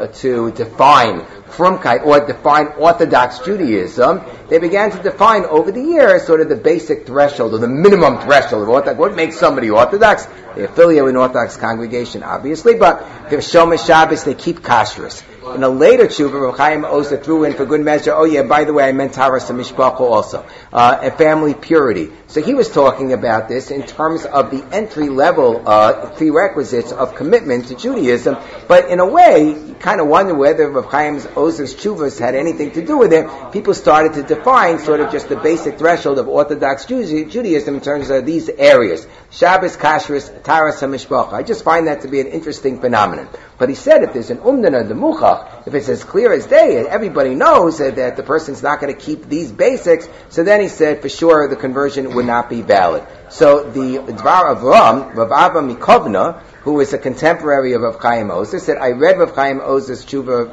define Frumkeit or define Orthodox Judaism, they began to define over the years sort of the basic threshold or the minimum threshold of Orthodox. What makes somebody Orthodox? They affiliate with an Orthodox congregation, obviously, but if Shomer Shabbos, they keep kashrus. In a later tshuva, Rav Chaim Ozer threw in for good measure, by the way, I meant Taras HaMishpacha also, and family purity. So he was talking about this in terms of the entry-level prerequisites of commitment to Judaism, but in a way, you kind of wonder whether Rav Chaim Ozer's tshuvas had anything to do with it. People started to define sort of just the basic threshold of Orthodox Judaism in terms of these areas. Shabbos, kashrus, Taras HaMishpacha. I just find that to be an interesting phenomenon. But he said if there's an umdana demuchach, if it's as clear as day, and everybody knows that the person's not going to keep these basics, so then he said for sure the conversion would not be valid. So the Dvar Avram, Rav Abba Mikovna, who is a contemporary of Rav Chaim Ozer, said, I read Rav Chaim Ozer's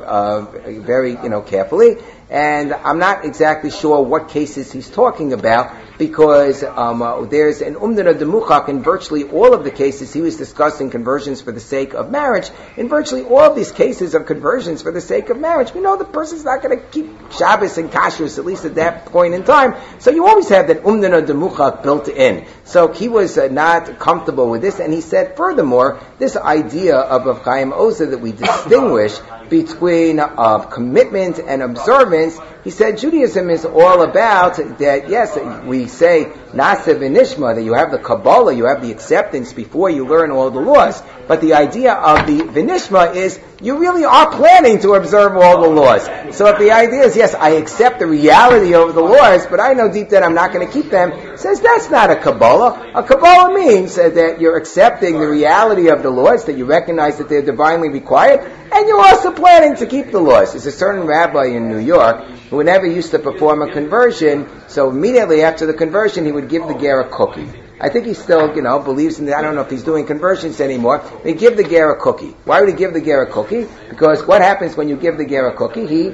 tshuva very carefully, and I'm not exactly sure what cases he's talking about, because there's an umdana demuchach in virtually all of the cases he was discussing conversions for the sake of marriage. In virtually all of these cases of conversions for the sake of marriage, we know the person's not going to keep Shabbos and kashrus, at least at that point in time. So you always have that umdana demuchach built in. So he was not comfortable with this, and he said, furthermore, this idea of Rav Chaim Ozer that we distinguish between commitment and observance, he said Judaism is all about that, yes, we say Nasa v'nishma, that you have the Kabbalah, you have the acceptance before you learn all the laws. But the idea of the v'nishma is you really are planning to observe all the laws. So if the idea is, yes, I accept the reality of the laws, but I know deep down I'm not going to keep them, says that's not a Kabbalah. A Kabbalah means that you're accepting the reality of the laws, that you recognize that they're divinely required, and you're also planning to keep the laws. There's a certain rabbi in New York who whenever he used to perform a conversion, so immediately after the conversion he would give the ger a cookie. I think he still, believes in that. I don't know if he's doing conversions anymore. They give the ger a cookie. Why would he give the ger a cookie? Because what happens when you give the ger a cookie? He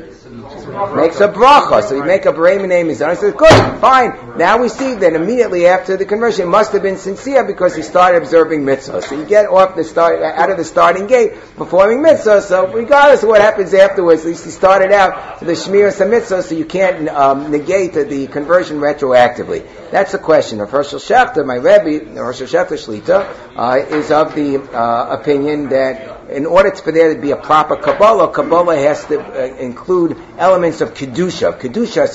makes a bracha. So you make a brayman name. He says, good, fine. Now we see that immediately after the conversion, it must have been sincere because he started observing mitzvahs. So you get off out of the starting gate performing mitzvahs. So regardless of what happens afterwards, at least he started out with the shmiras mitzvahs, so you can't negate the conversion retroactively. That's the question. Of Hershel Schachter, my Rebbe, Hershel Schachter Shlita, is of the opinion that in order for there to be a proper Kabbalah has to include elements of Kedusha. Kedusha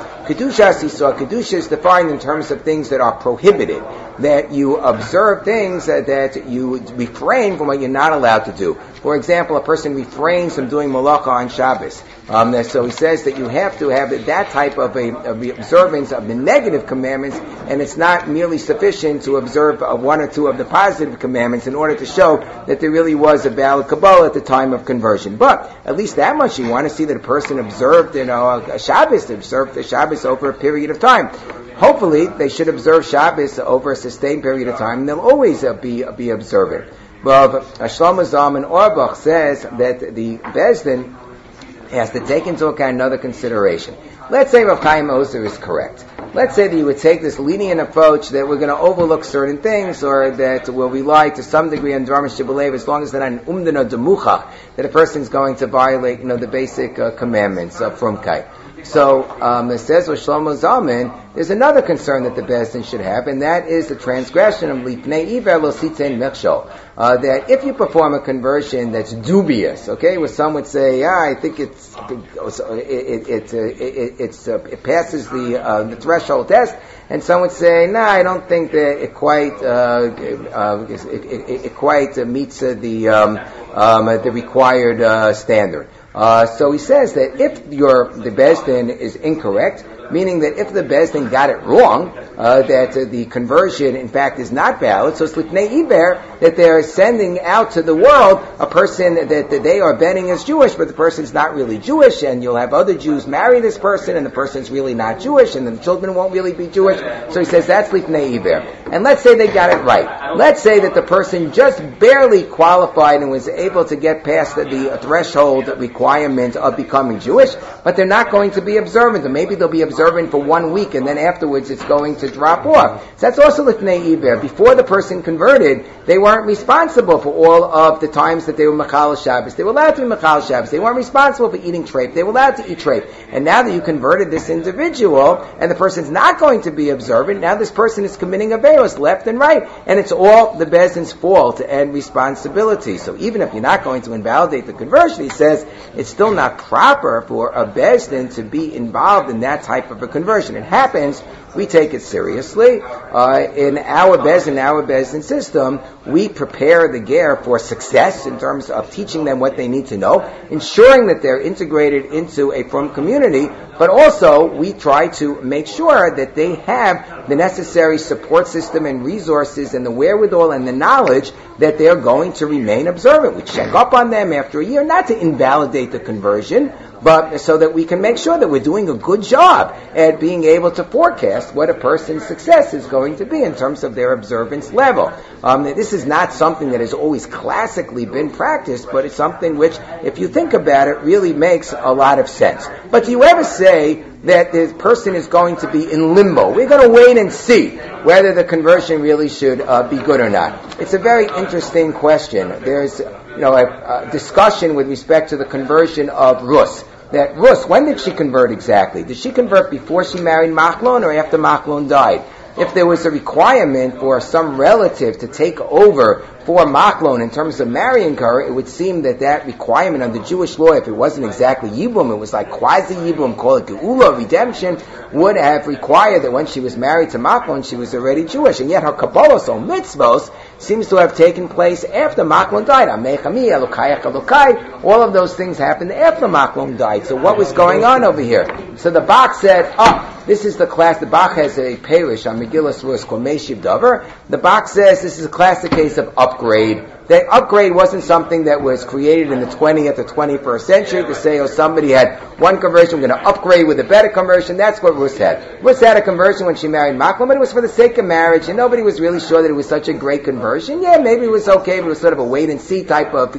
is defined in terms of things that are prohibited, that you observe things that you refrain from what you're not allowed to do. For example, a person refrains from doing malacha on Shabbos. So he says that you have to have that type of the observance of the negative commandments, and it's not merely sufficient to observe one or two of the positive commandments in order to show that there really was a valid Kabbalah at the time of conversion. But at least that much you want to see that a person observed, a Shabbos, observed the Shabbos over a period of time. Hopefully, they should observe Shabbos over a sustained period of time, and they'll always be observant. But Shlomo Zalman Auerbach says that the Beis Din has to take into account another consideration. Let's say Rav Chaim Ozer is correct. Let's say that you would take this lenient approach that we're going to overlook certain things, or that we'll rely to some degree on Dvarma Shibalev, as long as they're not an umdana demucha, that a person's going to violate, the basic commandments of Frumkai. So it says with Shlomo Zalman, there's another concern that the Beis Din should have, and that is the transgression of Lipnei Iver Lo Sitein Mechshol. That if you perform a conversion that's dubious, okay, where some would say, I think it passes the threshold test, and some would say, I don't think that it quite meets the required standard. So he says that if the Beis Din is incorrect, meaning that if the Beis Din got it wrong, that the conversion in fact is not valid, so it's Lipnei Iber, that they're sending out to the world a person that they are betting is Jewish, but the person's not really Jewish, and you'll have other Jews marry this person, and the person's really not Jewish, and the children won't really be Jewish. So he says that's Lipnei Iber. And let's say they got it right. Let's say that the person just barely qualified and was able to get past the threshold requirement of becoming Jewish, but they're not going to be observant, or maybe they'll be observant for 1 week, and then afterwards it's going to drop off. So that's also Lifnei Iber. Before the person converted, they weren't responsible for all of the times that they were Machal Shabbos. They were allowed to be Machal Shabbos. They weren't responsible for eating treif. They were allowed to eat treif. And now that you converted this individual, and the person's not going to be observant, now this person is committing aveiros left and right, and it's all the Beis Din's fault and responsibility. So even if you're not going to invalidate the conversion, he says it's still not proper for a Beis Din to be involved in that type of a conversion. It happens, we take it seriously. In our Beis Din system, we prepare the ger for success in terms of teaching them what they need to know, ensuring that they're integrated into a frum community, but also we try to make sure that they have the necessary support system and resources and the wherewithal and the knowledge that they're going to remain observant. We check up on them after a year, not to invalidate the conversion, but so that we can make sure that we're doing a good job at being able to forecast what a person's success is going to be in terms of their observance level. This is not something that has always classically been practiced, but it's something which, if you think about it, really makes a lot of sense. But do you ever say that the person is going to be in limbo? We're going to wait and see whether the conversion really should be good or not. It's a very interesting question. There's a discussion with respect to the conversion of Rus. That Rus, when did she convert exactly? Did she convert before she married Machlon or after Machlon died? If there was a requirement for some relative to take over for Machlon in terms of marrying her, it would seem that requirement under Jewish law, if it wasn't exactly Yibum, it was like quasi-Yibum, call it Geula, redemption, would have required that when she was married to Machlon, she was already Jewish. And yet her Kabbalah, so mitzvos, seems to have taken place after Machlon died. Amechami, Elokayach, Elokai, all of those things happened after Machlon died. So what was going on over here? So the Bach said, this is the class, the Bach has a parish on Megillah Rus called Meshiv Dover. The Bach says this is a classic case of upgrade. The upgrade wasn't something that was created in the 20th or 21st century to say, somebody had one conversion, we're going to upgrade with a better conversion. That's what Rus had. Rus had a conversion when she married Machlon, but it was for the sake of marriage, and nobody was really sure that it was such a great conversion. Yeah, maybe it was okay, but it was sort of a wait-and-see type of,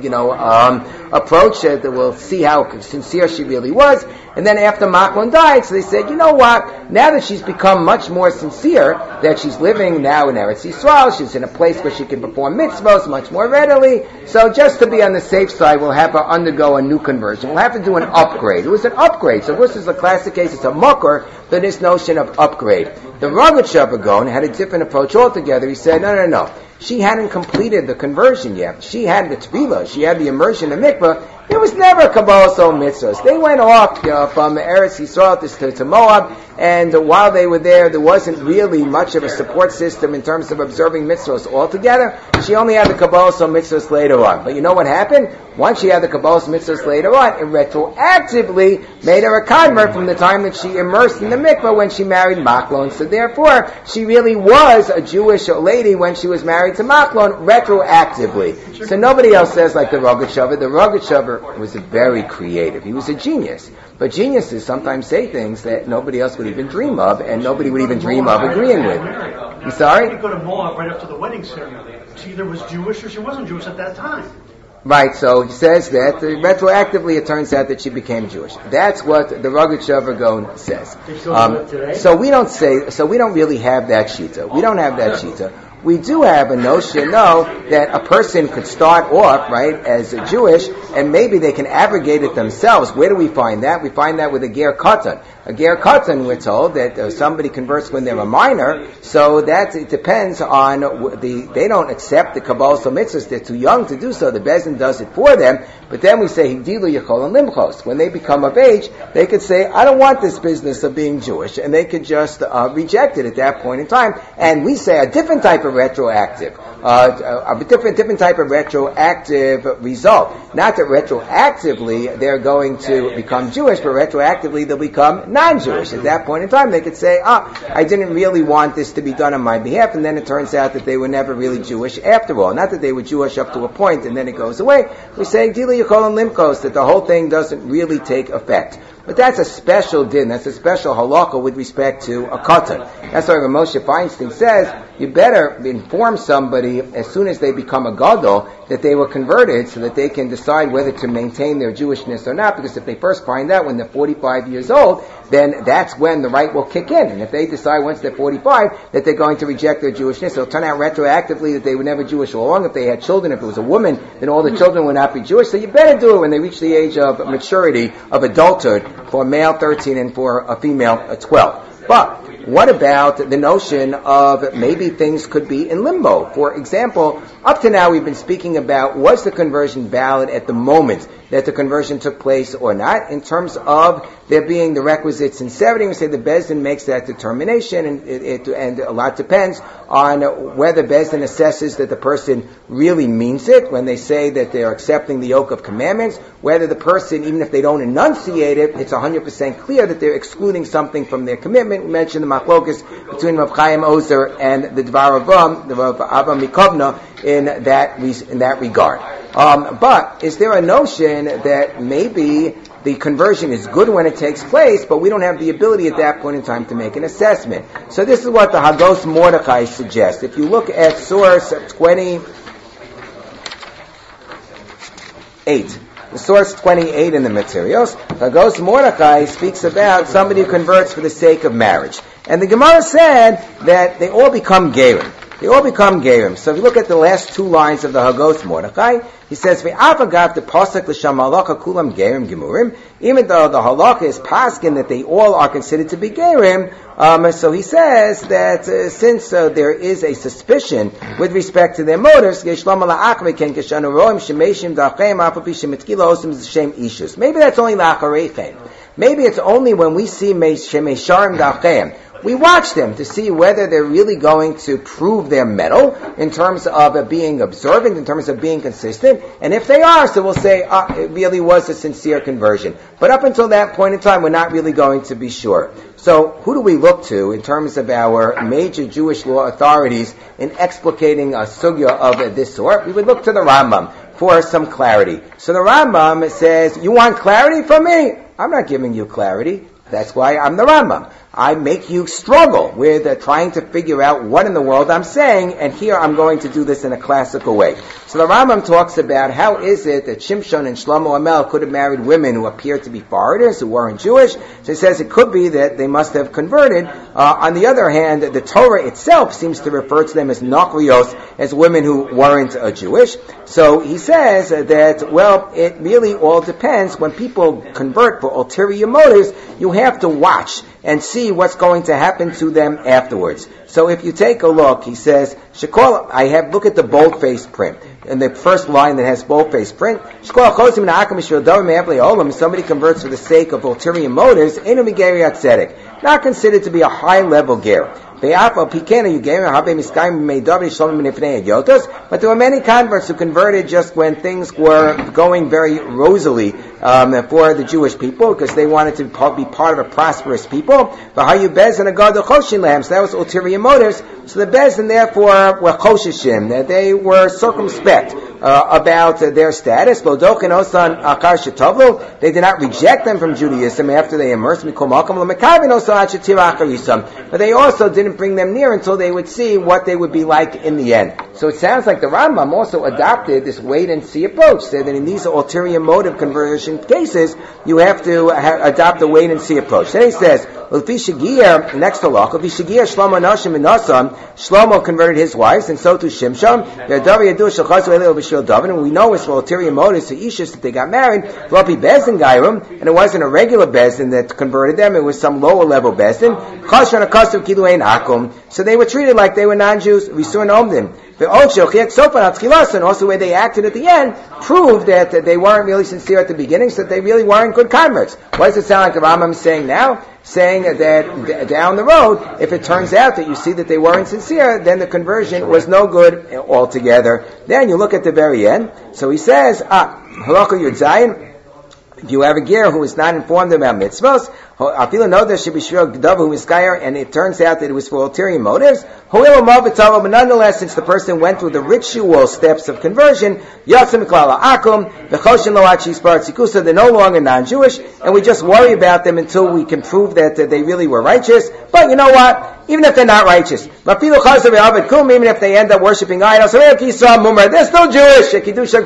approach that we'll see how sincere she really was. And then after Machlon died, so they said, you know what, now that she's become much more sincere, that she's living now in Eretz Yisrael, she's in a place where she can perform mitzvahs much more readily, so just to be on the safe side, we'll have her undergo a new conversion. We'll have to do an upgrade. It was an upgrade. So this is a classic case, it's a mucker for this notion of upgrade. The Rogatchover Gaon had a different approach altogether. He said, no. She hadn't completed the conversion yet. She had the tefillah, she had the immersion in the mikvah. There was never Kabbalah Sol mitzvahs. They went off from Eretz Yisrael to Moab, and while they were there wasn't really much of a support system in terms of observing mitzvahs altogether. She only had the Kabbalah Sol mitzvahs later on. But you know what happened? Once she had the Kabbalah Sol mitzvahs later on, it retroactively made her a convert from the time that she immersed in the mikvah when she married Machlon. So therefore, she really was a Jewish lady when she was married to Machlon retroactively. So nobody else says like the Rogatchover. The Rogatchover was very creative. He was a genius. But geniuses sometimes say things that nobody else would even dream of, and nobody would even dream of agreeing with. I'm sorry? You go to Moab right after the wedding ceremony. She either was Jewish or she wasn't Jewish at that time. Right, so he says that retroactively it turns out that she became Jewish. That's what the Rogatchover Gaon says. So we don't really have that shita. We don't have that shita. We do have a notion, though, that a person could start off, right, as a Jewish, and maybe they can abrogate it themselves. Where do we find that? We find that with a ger katan. A ger katan, we're told, that somebody converts when they're a minor, so that it depends on they don't accept the Kabbalah mitzvahs. They're too young to do so. The Bezdin does it for them, but then we say, Higdilu Yechol and Limchos. When they become of age, they could say, I don't want this business of being Jewish, and they could just reject it at that point in time. And we say a different type of retroactive, a different type of retroactive result. Not that retroactively they're going to become Jewish, but retroactively they'll become non-Jewish. At that point in time, they could say, I didn't really want this to be done on my behalf, and then it turns out that they were never really Jewish after all. Not that they were Jewish up to a point, and then it goes away. We're saying, Dili Yechol and Limkos, that the whole thing doesn't really take effect. But that's a special din, that's a special halakha with respect to a katan. That's why Moshe Feinstein says, you better inform somebody as soon as they become a gadol that they were converted so that they can decide whether to maintain their Jewishness or not, because if they first find out when they're 45 years old, then that's when the right will kick in. And if they decide once they're 45 that they're going to reject their Jewishness, it'll turn out retroactively that they were never Jewish all along. If they had children, if it was a woman, then all the children would not be Jewish. So you better do it when they reach the age of maturity, of adulthood, for a male 13 and for a female 12. But what about the notion of maybe things could be in limbo? For example, up to now we've been speaking about was the conversion valid at the moment that the conversion took place or not. In terms of there being the requisite sincerity, we say the Bezdin makes that determination, and a lot depends on whether Bezdin assesses that the person really means it when they say that they're accepting the yoke of commandments, whether the person, even if they don't enunciate it, it's 100% clear that they're excluding something from their commitment. We mentioned the machlokas between Rav Chaim Ozer and the Dvar Avam, the Rav Abba Mikovna, in that regard. But is there a notion that maybe the conversion is good when it takes place, but we don't have the ability at that point in time to make an assessment? So this is what the Hagos Mordechai suggests. If you look at source 28, the source 28 in the materials, Hagos Mordechai speaks about somebody who converts for the sake of marriage. And the Gemara said that they all become gerim. They all become gerim. So if you look at the last two lines of the Hagos Mordechai, he says, "Ve'avagat the pasuk l'sham halacha kulam gerim gemurim." Even though the halacha is paskin that they all are considered to be gerim, so he says that since there is a suspicion with respect to their motives, maybe that's only la'achareichen. Maybe it's only when we see shemesharim da'achem. We watch them to see whether they're really going to prove their mettle in terms of being observant, in terms of being consistent. And if they are, so we'll say, it really was a sincere conversion. But up until that point in time, we're not really going to be sure. So who do we look to in terms of our major Jewish law authorities in explicating a sugya of this sort? We would look to the Rambam for some clarity. So the Rambam says, you want clarity from me? I'm not giving you clarity. That's why I'm the Rambam. I make you struggle with trying to figure out what in the world I'm saying, and here I'm going to do this in a classical way. So the Rambam talks about how is it that Shimshon and Shlomo Amel could have married women who appeared to be foreigners, who weren't Jewish. So he says it could be that they must have converted. On the other hand, the Torah itself seems to refer to them as Nachrios, as women who weren't Jewish. So he says that, well, it really all depends. When people convert for ulterior motives, you have to watch and see what's going to happen to them afterwards. So if you take a look, he says, look at the boldface print. In the first line that has boldface print, somebody converts for the sake of ulterior motives, not considered to be a high-level ger. But there were many converts who converted just when things were going very rosily for the Jewish people, because they wanted to be part of a prosperous people. So that was ulterior motives. So the Bezdin therefore were choshishim, that they were circumspect about their status. They did not reject them from Judaism after they immersed, but they also didn't bring them near until they would see what they would be like in the end. So it sounds like the Rambam also adopted this wait-and-see approach, said that in these ulterior motive conversion cases, you have to adopt a wait-and-see approach. Then he says, next to Lach, Shlomo converted his wives, and so to Shimshon. And we know it's for ulterior motives to Ishus that they got married, and it wasn't a regular Bezdin that converted them, it was some lower level Bezdin. So they were treated like they were non-Jews. We saw them. And also the way they acted at the end proved that they weren't really sincere at the beginning, so that they really weren't good converts. What does it sound like the Rambam is saying now? Saying that down the road, if it turns out that you see that they weren't sincere, then the conversion was no good altogether. Then you look at the very end. So he says, Halakha Yud Zayin, if you have a ger who is not informed about mitzvos, and it turns out that it was for ulterior motives, but nonetheless, since the person went through the ritual steps of conversion, they're no longer non-Jewish, and we just worry about them until we can prove that they really were righteous. But you know what? Even if they're not righteous, even if they end up worshiping idols, they're still Jewish. So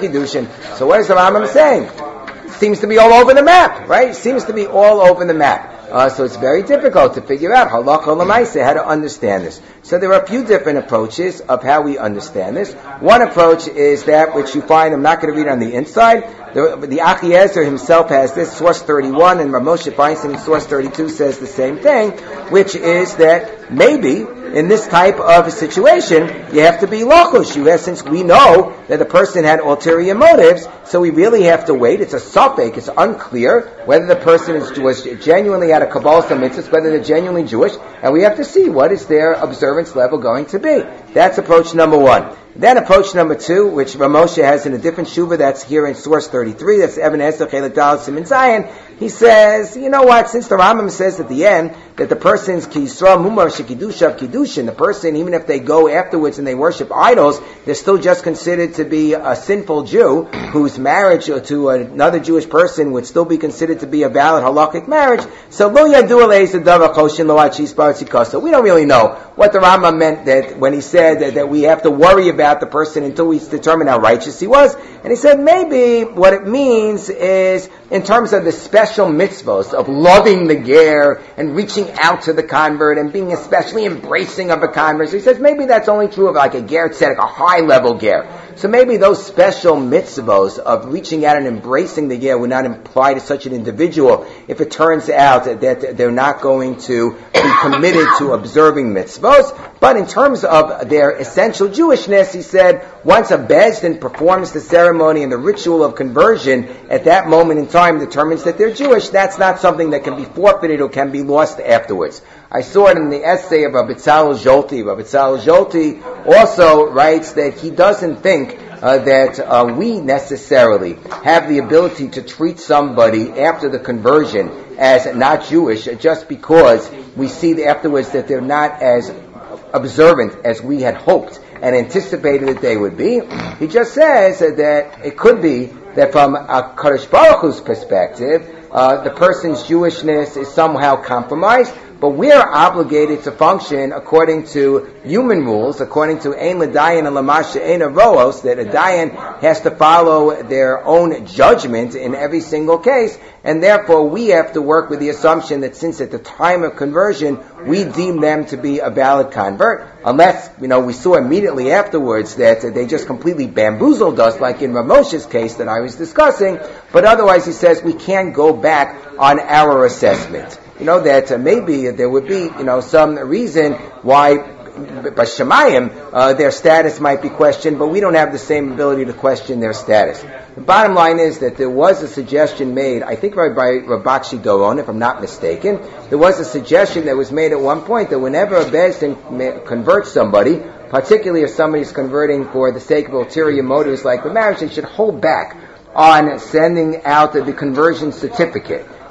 what is the Rambam saying? Seems to be all over the map, right? Seems to be all over the map. So it's very difficult to figure out halakha l'maaseh, how to understand this. So there are a few different approaches of how we understand this. One approach is that which you find, I'm not going to read on the inside. The Achiezer himself has this, source 31, and Rav Moshe Feinstein in source 32 says the same thing, which is that maybe in this type of a situation, you have to be lochush. Since we know that the person had ulterior motives, so we really have to wait. It's a safek. It's unclear whether the person was genuinely out of Kabbalah mitzvahs, whether they're genuinely Jewish, and we have to see what is their observance level going to be. That's approach number one. Then approach number two, which Rav Moshe has in a different shuvah, that's here in source 33, that's Eben Ezer Chelik Daled Siman Zayin. He says, you know what, since the Rambam says at the end that the person's ki Yisrael mumar shekidushav kiddushin, the person, even if they go afterwards and they worship idols, they're still just considered to be a sinful Jew whose marriage to another Jewish person would still be considered to be a valid halakhic marriage. So lo yadu alei zadav choshin lo achis barzikasa. We don't really know what the Rambam meant that when he said that we have to worry about the person until we determine how righteous he was. And he said maybe what it means is in terms of the special mitzvos of loving the ger and reaching out to the convert and being especially embracing of a convert. So he says maybe that's only true of like a ger tzedek, a high level ger. So maybe those special mitzvos of reaching out and embracing the ger would not apply to such an individual if it turns out that they're not going to be committed to observing mitzvos. But in terms of their essential Jewishness, he said, once a Bezdin performs the ceremony and the ritual of conversion at that moment in time determines that they're Jewish, that's not something that can be forfeited or can be lost afterwards. I saw it in the essay of Rabbi Tzalel Zolti. Rabbi Tzalel Zolti also writes that he doesn't think that we necessarily have the ability to treat somebody after the conversion as not Jewish just because we see afterwards that they're not as observant as we had hoped and anticipated that they would be. He just says that it could be that from a Kadosh Baruch Hu's perspective, the person's Jewishness is somehow compromised, but we're obligated to function according to human rules, according to Ein L'Dayan and L'Masha Ein Roos, that a Dayan has to follow their own judgment in every single case, and therefore we have to work with the assumption that since at the time of conversion we deem them to be a valid convert, unless, we saw immediately afterwards that they just completely bamboozled us, like in Rav Moshe's case that I was discussing, but otherwise he says we can't go back on our assessment. That maybe there would be, some reason why Bashamayim, their status might be questioned, but we don't have the same ability to question their status. The bottom line is that there was a suggestion made, I think by Rabakshi Doron, if I'm not mistaken, there was a suggestion that was made at one point that whenever a Bezdin converts somebody, particularly if somebody's converting for the sake of ulterior motives like the marriage, they should hold back on sending out the conversion certificate.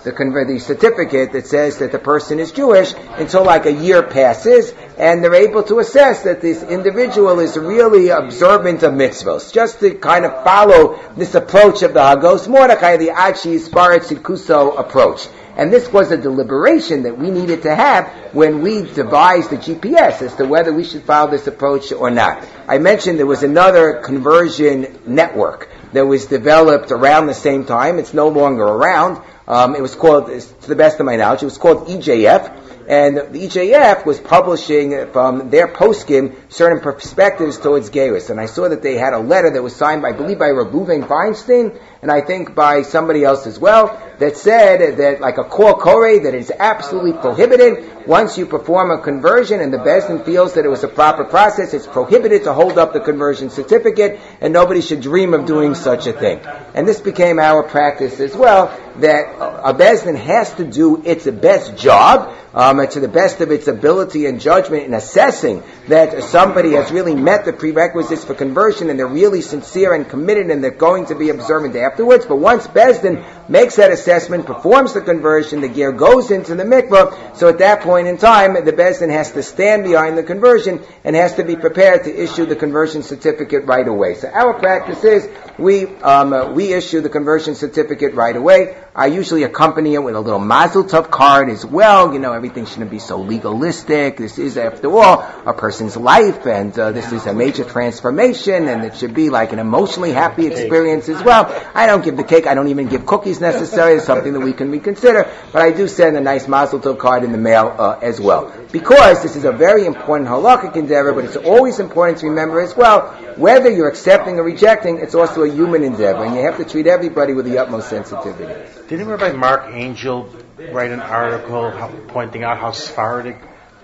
the certificate that says that the person is Jewish until like a year passes, and they're able to assess that this individual is really observant of mitzvos, just to kind of follow this approach of the Hagos Mordechai, the Achi Sparet Sidkuso approach. And this was a deliberation that we needed to have when we devised the GPS as to whether we should follow this approach or not. I mentioned there was another conversion network that was developed around the same time. It's no longer around. It was called, to the best of my knowledge, it was called EJF. And the EJF was publishing from their poskim certain perspectives towards Geirus. And I saw that they had a letter that was signed, I believe, by Reuven Feinstein, and I think by somebody else as well, that said that, like a kol koreh, that it's absolutely prohibited. Once you perform a conversion and the Beis Din feels that it was a proper process, it's prohibited to hold up the conversion certificate, and nobody should dream of doing such a thing. And this became our practice as well, that a Beis Din has to do its best job, to the best of its ability and judgment in assessing that somebody has really met the prerequisites for conversion and they're really sincere and committed and they're going to be observant afterwards. But once Beis Din makes that assessment, performs the conversion, the ger goes into the mikvah, so at that point in time, the Beis Din has to stand behind the conversion and has to be prepared to issue the conversion certificate right away. So our practice is we issue the conversion certificate right away. I usually accompany it with a little Mazel Tov card as well. You know, everything shouldn't be so legalistic. This is, after all, a person's life, and this is a major transformation, and it should be like an emotionally happy experience as well. I don't give the cake. I don't even give cookies necessarily. It's something that we can reconsider. But I do send a nice Mazel Tov card in the mail as well. Because this is a very important halakhic endeavor, but it's always important to remember as well, whether you're accepting or rejecting, it's also a human endeavor, and you have to treat everybody with the utmost sensitivity. Didn't Rabbi Mark Angel write an article pointing out how Sephardic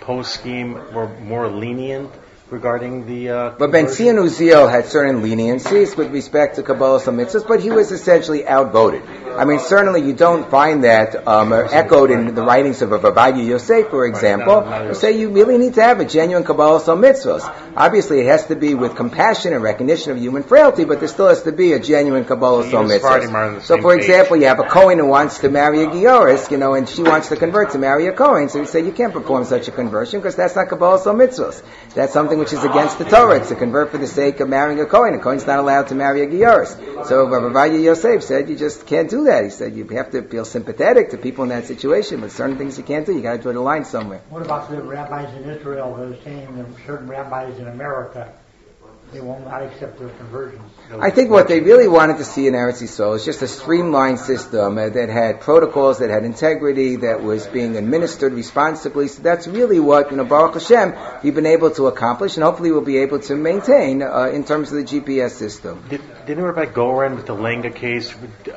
poskim were more lenient regarding the... But Ben Zion Uziel had certain leniencies with respect to Kabbalah mitzvahs, but he was essentially outvoted. I mean, certainly you don't find that echoed in the writings of Ovadia Yosef, for example, who say you really need to have a genuine Kabbalah mitzvahs. Obviously, it has to be with compassion and recognition of human frailty, but there still has to be a genuine Kabbalah mitzvahs. So, for example, you have a Kohen who wants to marry a Gioris, and she wants to convert to marry a Kohen. So you say you can't perform such a conversion because that's not Kabbalah mitzvahs. That's something which is against the Torah. It's to convert for the sake of marrying a Kohen. A Kohen's not allowed to marry a Gioris. So Ovadia Yosef said you just can't do that. He said you have to feel sympathetic to people in that situation, but certain things you can't do. You got to draw the line somewhere. What about the rabbis in Israel who are saying that certain rabbis in America, they will not accept their conversions? I think what they really wanted to see in Eretz Yisrael is just a streamlined system that had protocols, that had integrity, that was being administered responsibly. So that's really what, Baruch Hashem, we've been able to accomplish, and hopefully we'll be able to maintain in terms of the GPS system. Didn't Rabbi Goren with the Lenga case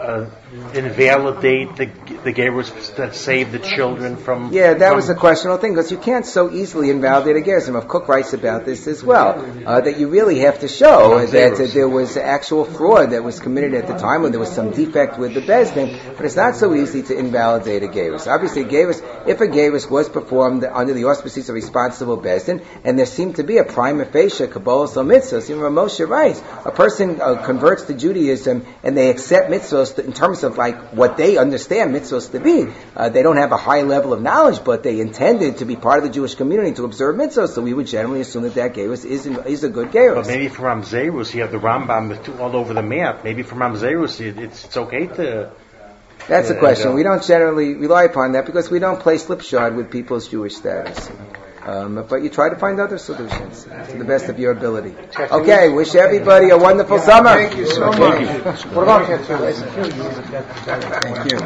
invalidate the gerus that saved the children from... Yeah, that was a questionable thing, because you can't so easily invalidate a gerus. And Cook writes about this as well, that you really have to show that there was actual fraud that was committed at the time, when there was some defect with the Beis Din, but it's not so easy to invalidate a gerus. Obviously, if a gerus was performed under the auspices of responsible Beis Din, and there seemed to be a prima facie Kabbalah mitzvahs, even Moshe writes, a person converts to Judaism and they accept mitzvahs in terms of like what they understand mitzvahs to be. They don't have a high level of knowledge, but they intended to be part of the Jewish community to observe mitzvahs, so we would generally assume that gerus is a good gerus. But maybe for Ramzerus, you have the Rambam all over the map. Maybe for Ramzerus, it's okay to... That's a question. We don't generally rely upon that because we don't play slipshod with people's Jewish status. But you try to find other solutions to the best of your ability. Okay, wish everybody a wonderful summer. Thank you so much. Thank you.